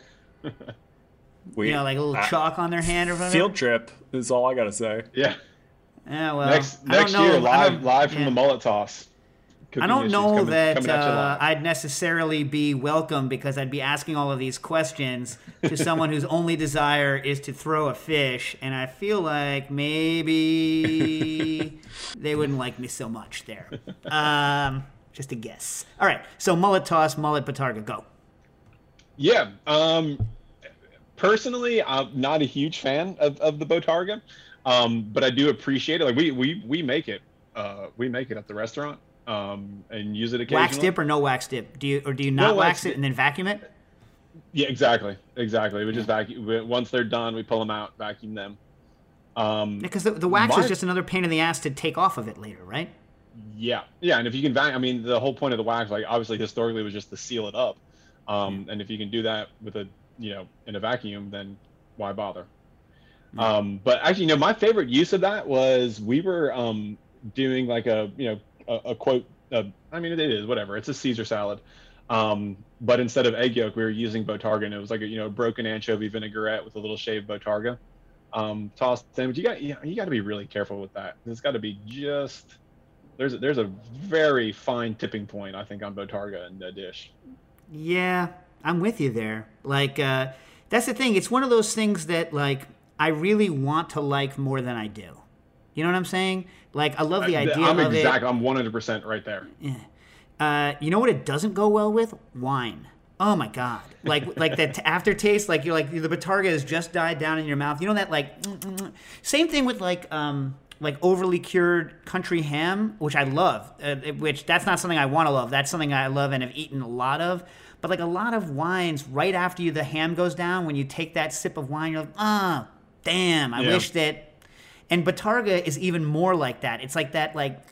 We, you know, like a little uh, chalk on their hand or whatever? Field trip is all I gotta say. Yeah. Yeah, well, next I don't next know. year, I live don't- live from yeah. the mullet toss. I Cooking don't issues know coming- that coming at you uh, live. I'd necessarily be welcome because I'd be asking all of these questions to someone whose only desire is to throw a fish, and I feel like maybe they wouldn't like me so much there. Um, just a guess. All right, so mullet toss, mullet batarga, go. Yeah. Um, personally, I'm not a huge fan of, of the botarga, um, but I do appreciate it. Like we we we make it. Uh, we make it at the restaurant um, and use it occasionally. Wax dip or no wax dip? Do you or do you not No wax wax it dip. and then vacuum it? Yeah, exactly, exactly. We just vacuum. we- Once they're done, we pull them out, vacuum them. Um, Because the, the wax my- is just another pain in the ass to take off of it later, right? Yeah, yeah, and if you can vacuum, I mean, the whole point of the wax, like obviously historically, was just to seal it up. Um, and if you can do that with a, you know, in a vacuum, then why bother? Um, but actually, you know, my favorite use of that was we were um, doing like a, you know, a, a quote. Uh, I mean, it is whatever. It's a Caesar salad, um, but instead of egg yolk, we were using botarga, and it was like a, you know, broken anchovy vinaigrette with a little shaved botarga um, tossed in. But you got, you, you got to be really careful with that. It's got to be just. There's a, there's a very fine tipping point, I think, on botarga in the dish. Yeah, I'm with you there. Like, uh, that's the thing. It's one of those things that, like, I really want to like more than I do. You know what I'm saying? Like, I love the I- idea I'm of exact. it. I'm one hundred percent right there. Uh, you know what it doesn't go well with? Wine. Oh my god! Like like that t- aftertaste. Like you're like the batarga has just died down in your mouth. You know that like. mm, mm, mm. Same thing with like um like overly cured country ham, which I love. Uh, which that's not something I want to love. That's something I love and have eaten a lot of. But like a lot of wines, right after you the ham goes down, when you take that sip of wine, you're like, ah, damn! I Yeah. wish that. And batarga is even more like that. It's like that, like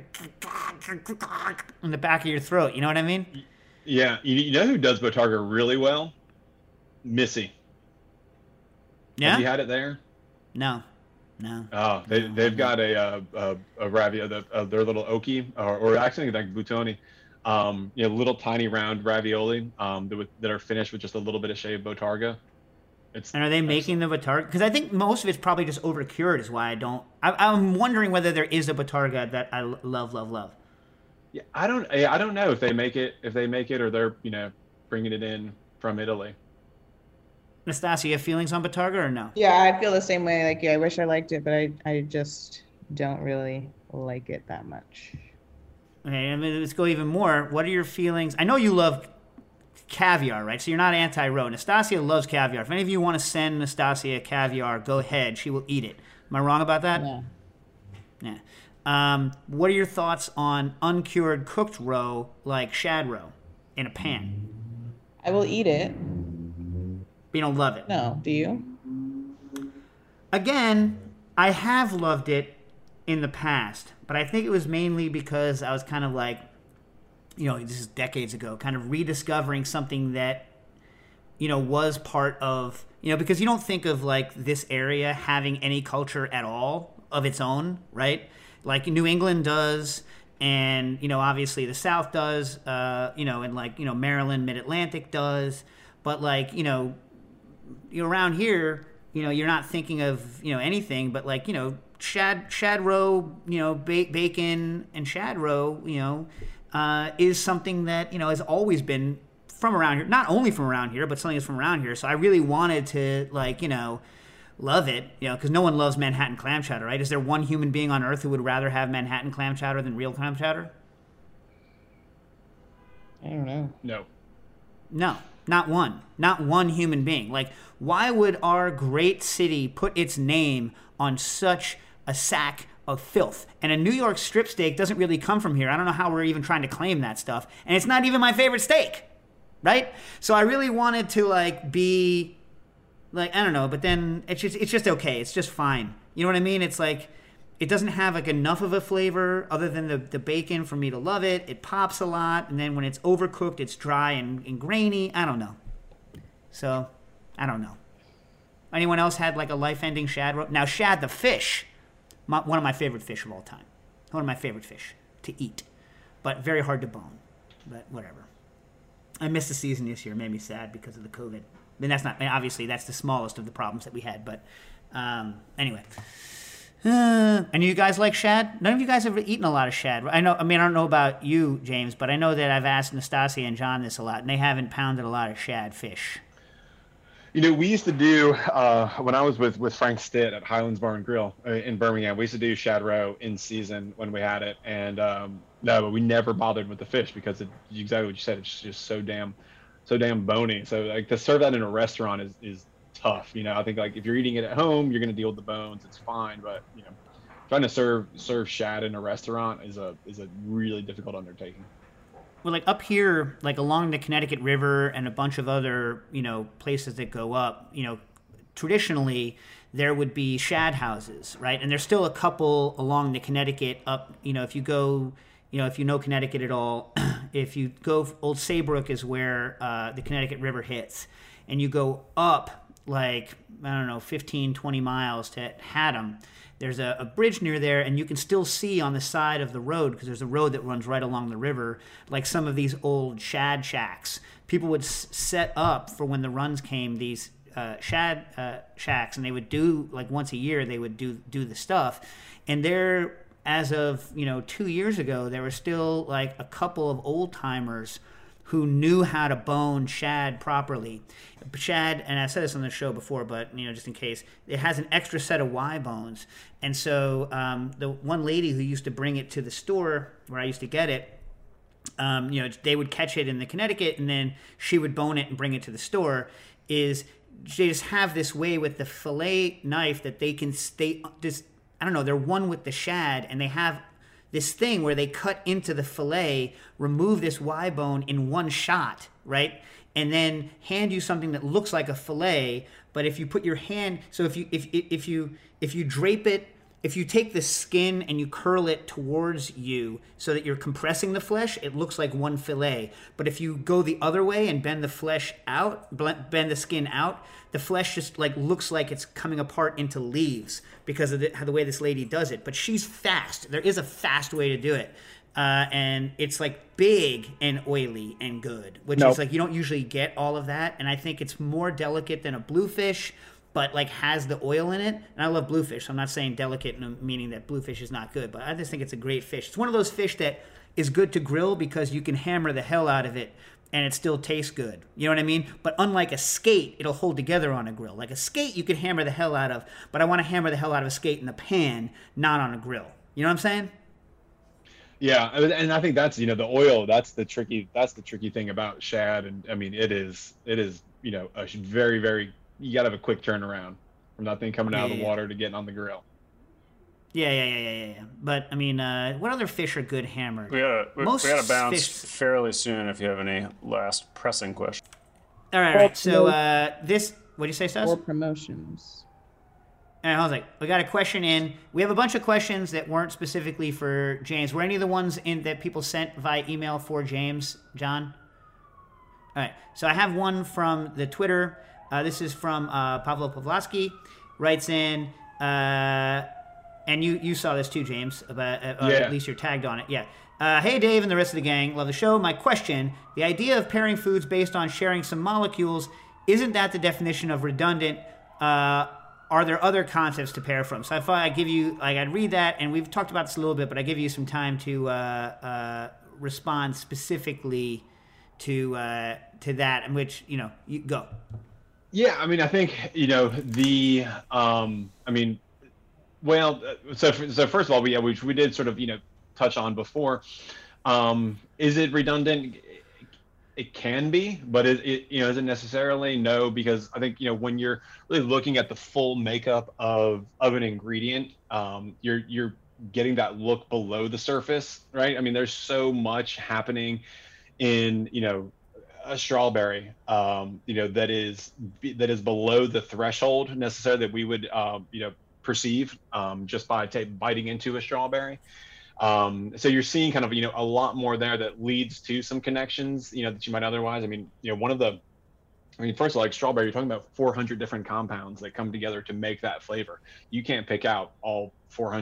in the back of your throat. You know what I mean? Yeah, you, you know who does botarga really well? Missy. Yeah. Have you had it there? No, no. Oh, they they've got a uh, a, a ravioli, the, uh, their little oki, or, or actually like buttoni, um, you know, little tiny round ravioli, um, that, with, that are finished with just a little bit of shaved botarga. It's And are they making the batarga? Because I think most of it's probably just over cured. Is why I don't. I, I'm wondering whether there is a batarga that I l- love, love, love. Yeah, I don't I I don't know if they make it if they make it or they're you know bringing it in from Italy. Nastasia, you have feelings on batarga or no? Yeah, I feel the same way. Like, yeah, I wish I liked it, but I, I just don't really like it that much. Okay, I mean, let's go even more. What are your feelings? I know you love caviar, right? So you're not anti-roe. Nastasia loves caviar. If any of you want to send Nastasia caviar, go ahead. She will eat it. Am I wrong about that? Yeah. Yeah. Um, what are your thoughts on uncured cooked roe, like shad roe, in a pan? I will eat it. But you don't love it. No, do you? Again, I have loved it in the past, but I think it was mainly because I was kind of like, you know, this is decades ago, kind of rediscovering something that, you know, was part of, you know, because you don't think of like this area having any culture at all of its own, right? Like New England does, and, you know, obviously the South does, uh, you know, and like, you know, Maryland, Mid-Atlantic does, but like, you know, you around here, you know, you're not thinking of, you know, anything but like, you know, shad, shad roe, you know, ba- bacon and shad roe, you know, uh, is something that, you know, has always been from around here, not only from around here, but something that's from around here. So I really wanted to like, you know, love it, you know, because no one loves Manhattan clam chowder, right? Is there one human being on earth who would rather have Manhattan clam chowder than real clam chowder? I don't know. No. No, not one. Not one human being. Like, why would our great city put its name on such a sack of filth? And a New York strip steak doesn't really come from here. I don't know how we're even trying to claim that stuff. And it's not even my favorite steak, right? So I really wanted to, like, be, like, I don't know, but then it's just, it's just okay. It's just fine. You know what I mean? It's like, it doesn't have, like, enough of a flavor other than the, the bacon for me to love it. It pops a lot. And then when it's overcooked, it's dry and, and grainy. I don't know. So, I don't know. Anyone else had, like, a life-ending shad roe? Now, shad the fish, my, one of my favorite fish of all time. One of my favorite fish to eat. but very hard to bone. But whatever. I missed the season this year. It made me sad because of the COVID. I mean, that's not, I mean, obviously, that's the smallest of the problems that we had. But um, anyway. Uh, and you guys like shad? None of you guys have eaten a lot of shad. I know. I mean, I don't know about you, James, but I know that I've asked Nastasia and John this a lot, and they haven't pounded a lot of shad fish. You know, we used to do, uh, when I was with, with Frank Stitt at Highlands Bar and Grill uh, in Birmingham, we used to do shad roe in season when we had it. And um, no, but we never bothered with the fish because it, exactly what you said, it's just so damn, so damn bony. So like to serve that in a restaurant is, is tough. You know, I think like if you're eating it at home, you're going to deal with the bones. It's fine. But, you know, trying to serve, serve shad in a restaurant is a, is a really difficult undertaking. Well, like up here, like along the Connecticut River and a bunch of other, you know, places that go up, you know, traditionally there would be shad houses, right? And there's still a couple along the Connecticut up, you know, if you go, you know, if you know Connecticut at all, if you go, Old Saybrook is where uh, the Connecticut River hits, and you go up like, I don't know, fifteen, twenty miles to Haddam. There's a, a bridge near there, and you can still see on the side of the road, because there's a road that runs right along the river, like some of these old shad shacks. People would s- set up for when the runs came, these uh, shad uh, shacks, and they would do, like once a year, they would do do the stuff. And there, as of, you know, two years ago, there were still like a couple of old-timers who knew how to bone shad properly. Shad, and I've said this on the show before, but, you know, just in case, it has an extra set of Y bones. And so um, the one lady who used to bring it to the store where I used to get it, um, you know, they would catch it in the Connecticut, and then she would bone it and bring it to the store, is they just have this way with the fillet knife that they can stay, just, I don't know, they're one with the shad, and they have this thing where they cut into the fillet, remove this Y bone in one shot, right? And then hand you something that looks like a fillet, but if you put your hand, so if you if if you if you drape it, if you take the skin and you curl it towards you so that you're compressing the flesh, it looks like one fillet. But if you go the other way and bend the flesh out, bend the skin out, the flesh just like looks like it's coming apart into leaves because of the, how the way this lady does it. But she's fast. There is a fast way to do it. Uh, and it's like big and oily and good, which nope. is like you don't usually get all of that. And I think it's more delicate than a bluefish, but like has the oil in it. And I love bluefish, so I'm not saying delicate in meaning that bluefish is not good, but I just think it's a great fish. It's one of those fish that is good to grill because you can hammer the hell out of it and it still tastes good. You know what I mean? But unlike a skate, it'll hold together on a grill. Like a skate, you can hammer the hell out of, but I want to hammer the hell out of a skate in the pan, not on a grill. You know what I'm saying? Yeah, and I think that's, you know, the oil, that's the tricky, that's the tricky thing about shad. And I mean, it is, it is, you know, a very, very, you gotta have a quick turnaround from that thing coming out yeah, of the yeah. water to getting on the grill. Yeah, yeah, yeah, yeah, yeah. But I mean, uh, what other fish are good hammered? We gotta, we, Most we gotta bounce fish... fairly soon if you have any last pressing questions. All right, all right. So uh, this, what do you say, Stas? Or promotions. All right, I was like, we got a question in. We have a bunch of questions that weren't specifically for James. Were any of the ones in that people sent via email for James, John? All right, so I have one from the Twitter. Uh, this is from uh, Pavlo Pavlovsky. Writes in, uh, and you you saw this too, James. About, uh, yeah. At least you're tagged on it. Yeah. Uh, hey, Dave and the rest of the gang. Love the show. My question, the idea of pairing foods based on sharing some molecules, isn't that the definition of redundant? Uh, Are there other concepts to pair from? So I thought I'd give you, like, I'd read that, and we've talked about this a little bit, but I give you some time to uh, uh, respond specifically to uh, to that, in which, you know, you go. Yeah, I mean, I think, you know, the, um, I mean, well, so so first of all, we, yeah, which we did sort of, you know, touch on before. Um, is it redundant? It can be, but it, it, you know, isn't necessarily. No, because I think, you know, when you're really looking at the full makeup of of an ingredient, um, you're you're getting that look below the surface, right? I mean, there's so much happening in, you know, a strawberry, um, you know, that is that is below the threshold necessarily that we would, um, you know, perceive um, just by t- biting into a strawberry. Um, so you're seeing kind of, you know, a lot more there that leads to some connections, you know, that you might otherwise. I mean, you know, one of the, I mean, first of all, like strawberry, you're talking about four hundred different compounds that come together to make that flavor. You can't pick out all four hundred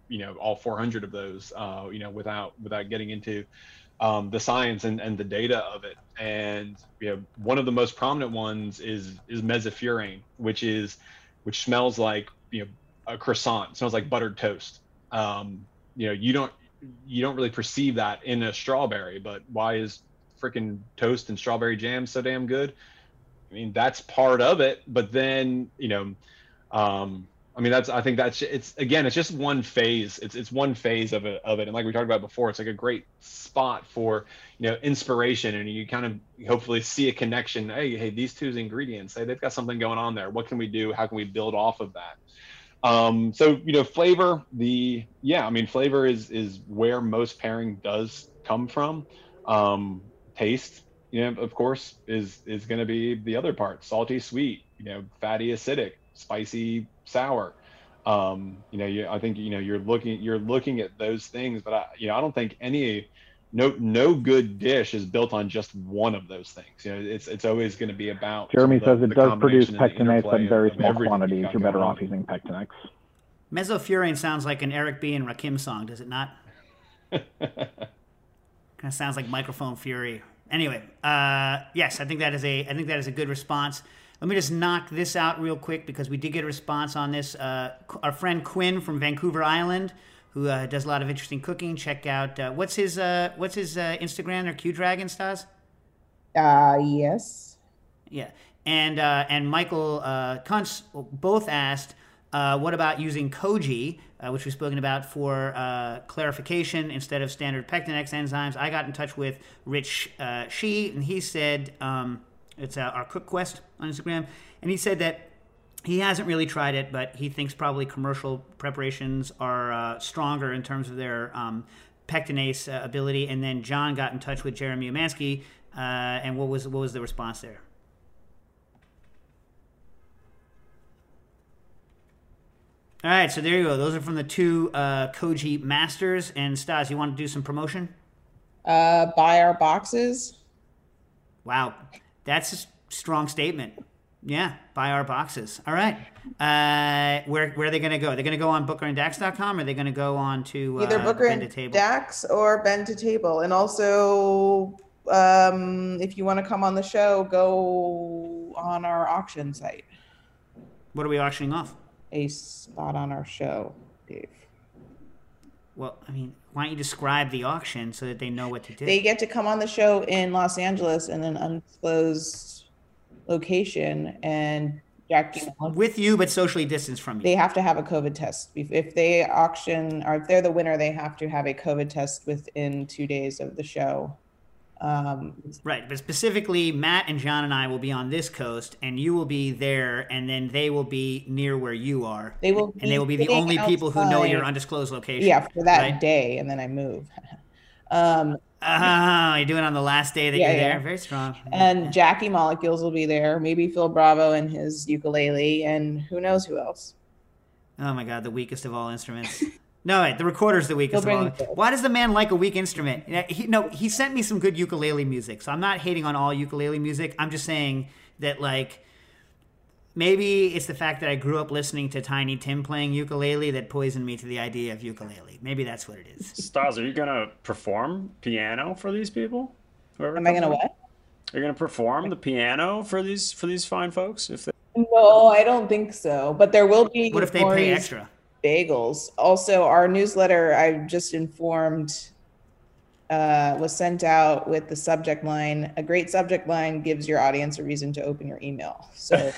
you know, all four hundred of those, uh, you know, without without getting into um, the science and, and the data of it. And you know, one of the most prominent ones is is mesofurane, which is which smells like, you know, a croissant. It smells like buttered toast. Um, you know, you don't you don't really perceive that in a strawberry, but why is freaking toast and strawberry jam so damn good? I mean, that's part of it, but then, you know, um, I mean, that's, I think that's, it's, again, it's just one phase. It's, it's one phase of it, of it. And like we talked about before, it's like a great spot for, you know, inspiration. And you kind of hopefully see a connection. Hey, hey, these two ingredients, hey, they've got something going on there. What can we do? How can we build off of that? Um, so, you know, flavor, the, yeah, I mean, flavor is, is where most pairing does come from. Um, taste, you know, of course, is, is going to be the other part. Salty, sweet, you know, fatty, acidic, spicy, sour. Um, you know, you, I think, you know, you're looking, you're looking at those things, but I, you know, I don't think any, no, no good dish is built on just one of those things. You know, it's, it's always going to be about. Jeremy the, says it the does produce combination and the Pectinates interplay in very of small everything quantities. you've got You're better going off on. using Pectinates. Mesofurane sounds like an Eric B. and Rakim song, does it not? Kind of sounds like Microphone Fury. Anyway, uh, yes, I think that is a I think that is a good response. Let me just knock this out real quick because we did get a response on this. Uh, our friend Quinn from Vancouver Island, who uh, does a lot of interesting cooking. Check out uh, what's his uh, what's his uh, Instagram or Q Dragon Stas? Uh, yes. Yeah, and uh, and Michael uh, Kuntz both asked, uh, what about using Koji, uh, which we've spoken about for uh, clarification instead of standard Pectinex enzymes. I got in touch with Rich uh, Shi, and he said, um, it's uh, our Cook Quest on Instagram, and he said that he hasn't really tried it, but he thinks probably commercial preparations are uh, stronger in terms of their um, pectinase uh, ability. And then John got in touch with Jeremy Umansky, uh, and what was what was the response there? All right, so there you go. Those are from the two uh, Koji masters. And Stas, you want to do some promotion? Uh, buy our boxes. Wow, that's a strong statement. Yeah, buy our boxes. All right. Uh, where where are they going to go? They're going to go on booker and dax dot com, or are they going to go on to uh, Either Booker Bend and to Table? Dax or Bend to Table. And also, um, if you want to come on the show, go on our auction site. What are we auctioning off? A spot on our show, Dave. Well, I mean, why don't you describe the auction so that they know what to do? They get to come on the show in Los Angeles in an undisclosed location, and Jackie with you, but socially distanced from you. They have to have a COVID test. If, if they auction, or if they're the winner, they have to have a COVID test within two days of the show. Um, right, but specifically, Matt and John and I will be on this coast, and you will be there, and then they will be near where you are. They will, and they will be the only people who know your undisclosed location. Yeah, for that right? day, and then I move. um, Oh, you're doing it on the last day that yeah, you're there. yeah. Very strong. And Jackie Molecules will be there. Maybe Phil Bravo and his ukulele, and who knows who else. Oh my God, the weakest of all instruments. No, wait, the recorder's the weakest of all. Phil. Why does the man like a weak instrument? He, no, he sent me some good ukulele music, so I'm not hating on all ukulele music. I'm just saying that, like, maybe it's the fact that I grew up listening to Tiny Tim playing ukulele that poisoned me to the idea of ukulele. Maybe that's what it is. Stas, are you going to perform piano for these people? Whoever Am I going to comes what? Are you going to perform the piano for these for these fine folks? If they... No, I don't think so. But there will be. What if they pay extra? Bagels. Also, our newsletter, I just informed, uh, was sent out with the subject line. A great subject line gives your audience a reason to open your email. So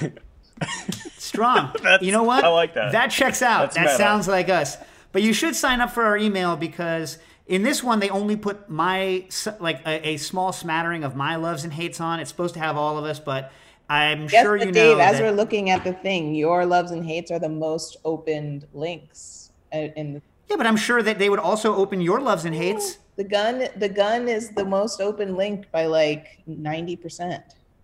strong. You know what? I like that. That checks out. That's that meta. sounds like us. But you should sign up for our email, because in this one they only put my like a, a small smattering of my loves and hates on. It's supposed to have all of us, but I'm yes, sure but you Dave, know as that, we're looking at the thing, your loves and hates are the most opened links in the. Yeah, but I'm sure that they would also open your loves and hates. The gun, the gun is the most open link by like ninety percent.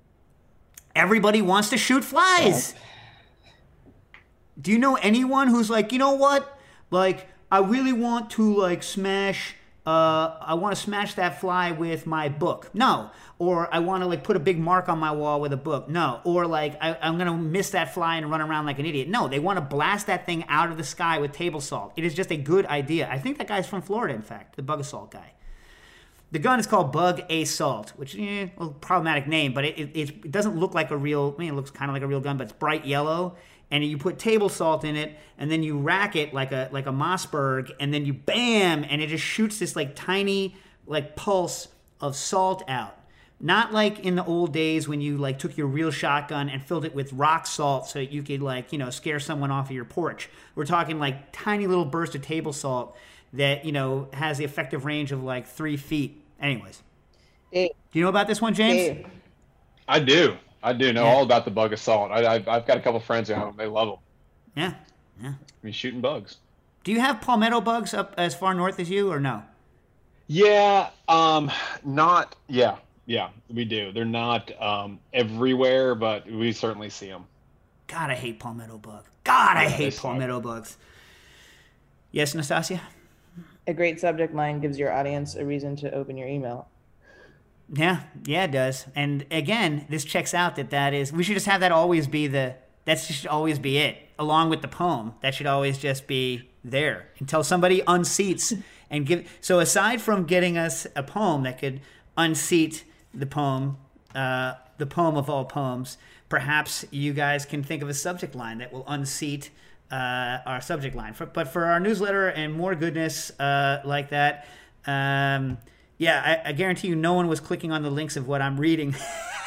Everybody wants to shoot flies. Yeah. Do you know anyone who's like, you know what? Like, I really want to like smash uh, I want to smash that fly with my book. No. Or I want to like put a big mark on my wall with a book. No. Or like I, I'm going to miss that fly and run around like an idiot. No, they want to blast that thing out of the sky with table salt. It is just a good idea. I think that guy's from Florida, in fact, the Bug Assault guy. The gun is called Bug Assault, which is eh, a problematic name, but it, it, it doesn't look like a real, I mean, it looks kind of like a real gun, but it's bright yellow. And you put table salt in it, and then you rack it like a like a Mossberg, and then you bam, and it just shoots this like tiny like pulse of salt out. Not like in the old days when you like took your real shotgun and filled it with rock salt so that you could like, you know, scare someone off of your porch. We're talking like tiny little burst of table salt that, you know, has the effective range of like three feet. Anyways. Dave. Do you know about this one, James? Dave. I do. I do know Yeah. all about the Bug Assault. I, I've, I've got a couple friends who have them. They love them. Yeah. Yeah. I mean, shooting bugs. Do you have palmetto bugs up as far north as you or no? Yeah, um, not, yeah, yeah, we do. They're not um, everywhere, but we certainly see them. God, I hate palmetto bug. God, I Yeah, hate they suck. palmetto bugs. Yes, Nastasia? A great subject line gives your audience a reason to open your email. Yeah, yeah, it does. And again, this checks out that that is, we should just have that always be the, that should always be it, along with the poem. That should always just be there until somebody unseats and give. So aside from getting us a poem that could unseat the poem, uh, the poem of all poems, perhaps you guys can think of a subject line that will unseat uh, our subject line. For, but for our newsletter and more goodness uh, like that, um, yeah, I, I guarantee you no one was clicking on the links of what I'm reading.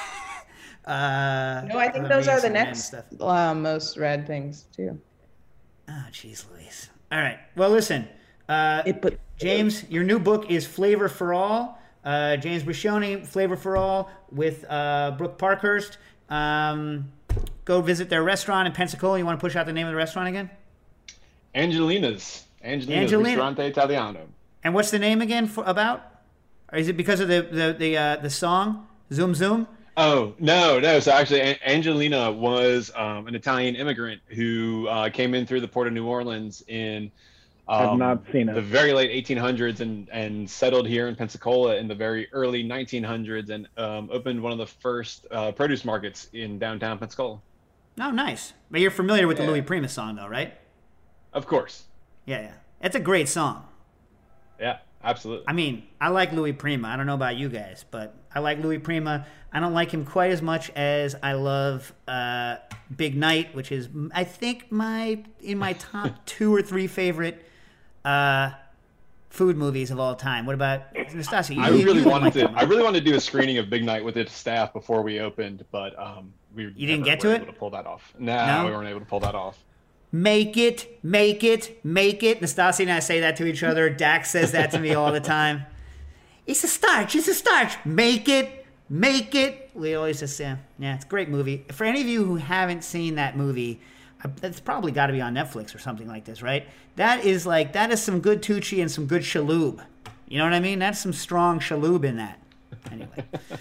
uh, No, I think I'm those reading are the some random next stuff. uh, most read things too. Oh, jeez Louise. All right. Well, listen, uh, It put James, your new book is Flavor for All. Uh, James Bricioni, Flavor for All, with uh, Brooke Parkhurst. Um, go visit their restaurant in Pensacola. You want to push out the name of the restaurant again? Angelina's. Angelina's Angelina. Ristorante Italiano. And what's the name again for, about? Or is it because of the the the, uh, the song Zoom Zoom? Oh, no, no. So actually, A- Angelina was um, an Italian immigrant who uh, came in through the port of New Orleans in I've um, not seen it. the very late eighteen hundreds and, and settled here in Pensacola in the very early nineteen hundreds and um, opened one of the first uh, produce markets in downtown Pensacola. Oh, nice. But you're familiar with the Yeah. Louis Prima song, though, right? Of course. Yeah, yeah. It's a great song. Yeah, absolutely. I mean, I like Louis Prima. I don't know about you guys, but I like Louis Prima. I don't like him quite as much as I love uh, Big Night, which is, I think, my in my top two or three favorite uh, food movies of all time. What about Nastasia? You, I you really don't wanted like to. that I one. really wanted to do a screening of Big Night with its staff before we opened, but um, we You didn't never get to were it? able to pull that off. No, No? we weren't able to pull that off. Make it, make it, make it. Nastasia and I say that to each other. Dax says that to me all the time. It's a starch. It's a starch. Make it, make it. We always just say, yeah, it's a great movie. For any of you who haven't seen that movie, uh, it's probably got to be on Netflix or something like this, right? That is like, that is some good Tucci and some good Shaloub. You know what I mean? That's some strong Shaloub in that. Anyway.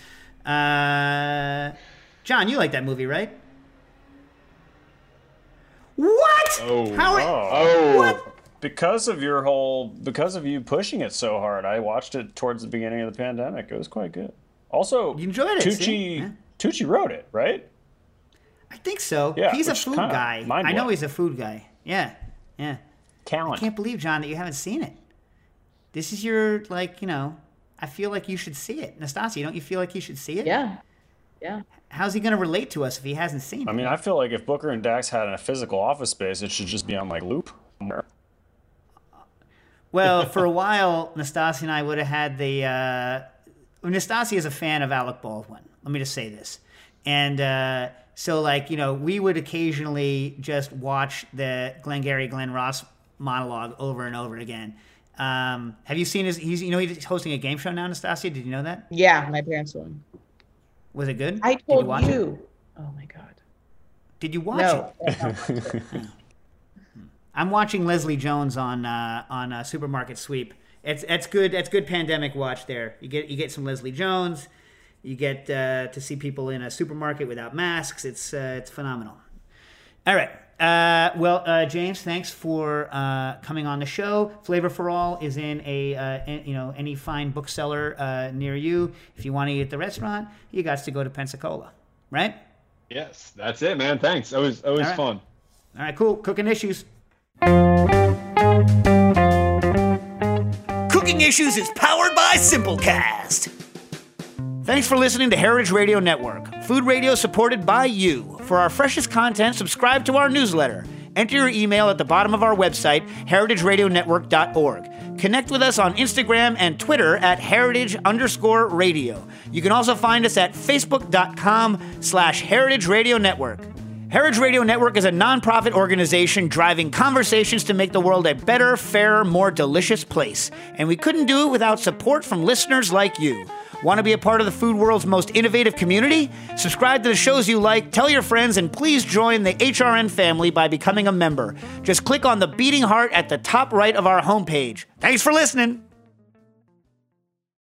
uh, John, you like that movie, right? What? Oh, How are, oh, What? Because of your whole, because of you pushing it so hard, I watched it towards the beginning of the pandemic. It was quite good. Also, You enjoyed it, Tucci, see? Yeah. Tucci wrote it, right? I think so. Yeah, he's a which food kinda guy. I mind-blowing. know he's a food guy. Yeah, yeah. I Talent. can't believe, John, that you haven't seen it. This is your, like, you know, I feel like you should see it. Nastasia, don't you feel like you should see it? Yeah. Yeah. How's he going to relate to us if he hasn't seen it? I mean, I feel like if Booker and Dax had a physical office space, it should just be on like loop. Well, for a while, Nastasia and I would have had the. Uh, Nastasia is a fan of Alec Baldwin. Let me just say this. And uh, so, like, you know, we would occasionally just watch the Glengarry Glen Ross monologue over and over again. Um, have you seen his? He's, you know, he's hosting a game show now, Nastasia. Did you know that? Yeah, my parents won. Was it good? I Did told you watch you. it? Oh my god. Did you watch No. it? I'm watching Leslie Jones on uh, on uh, Supermarket Sweep. It's that's good. That's good pandemic watch there. You get you get some Leslie Jones. You get uh, to see people in a supermarket without masks. It's uh, it's phenomenal. All right. Uh, well, uh, James, thanks for uh, coming on the show. Flavor for All is in a uh, in, you know any fine bookseller uh, near you. If you want to eat at the restaurant, you got to go to Pensacola, right? Yes, that's it, man. Thanks. Always, always All right. fun. All right, cool. Cooking Issues. Cooking Issues is powered by Simplecast. Thanks for listening to Heritage Radio Network, food radio supported by you. For our freshest content, subscribe to our newsletter. Enter your email at the bottom of our website, heritage radio network dot org. Connect with us on Instagram and Twitter at heritage underscore radio. You can also find us at facebook.com slash heritage radio network. Heritage Radio Network is a nonprofit organization driving conversations to make the world a better, fairer, more delicious place. And we couldn't do it without support from listeners like you. Want to be a part of the food world's most innovative community? Subscribe to the shows you like, tell your friends, and please join the H R N family by becoming a member. Just click on the beating heart at the top right of our homepage. Thanks for listening.